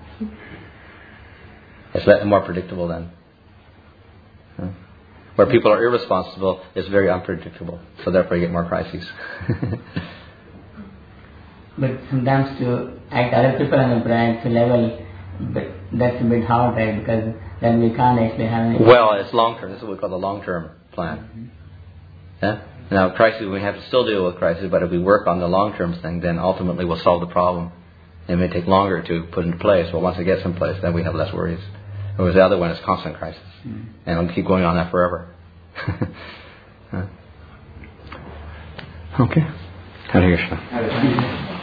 It's more predictable then. Huh? Where people are irresponsible, it's very unpredictable. So therefore, you get more crises. But sometimes to act other people on a proactive level, but that's a bit hard, right? Because then we can't actually have any... Well, it's long-term. This is what we call the long-term plan. Mm-hmm. Yeah? Now, crisis, we have to still deal with crisis, but if we work on the long-term thing, then ultimately we'll solve the problem. It may take longer to put into place, but once it gets in place, then we have less worries. Whereas the other one is constant crisis. Mm. And it'll keep going on that forever. huh? Okay. Hare Krishna.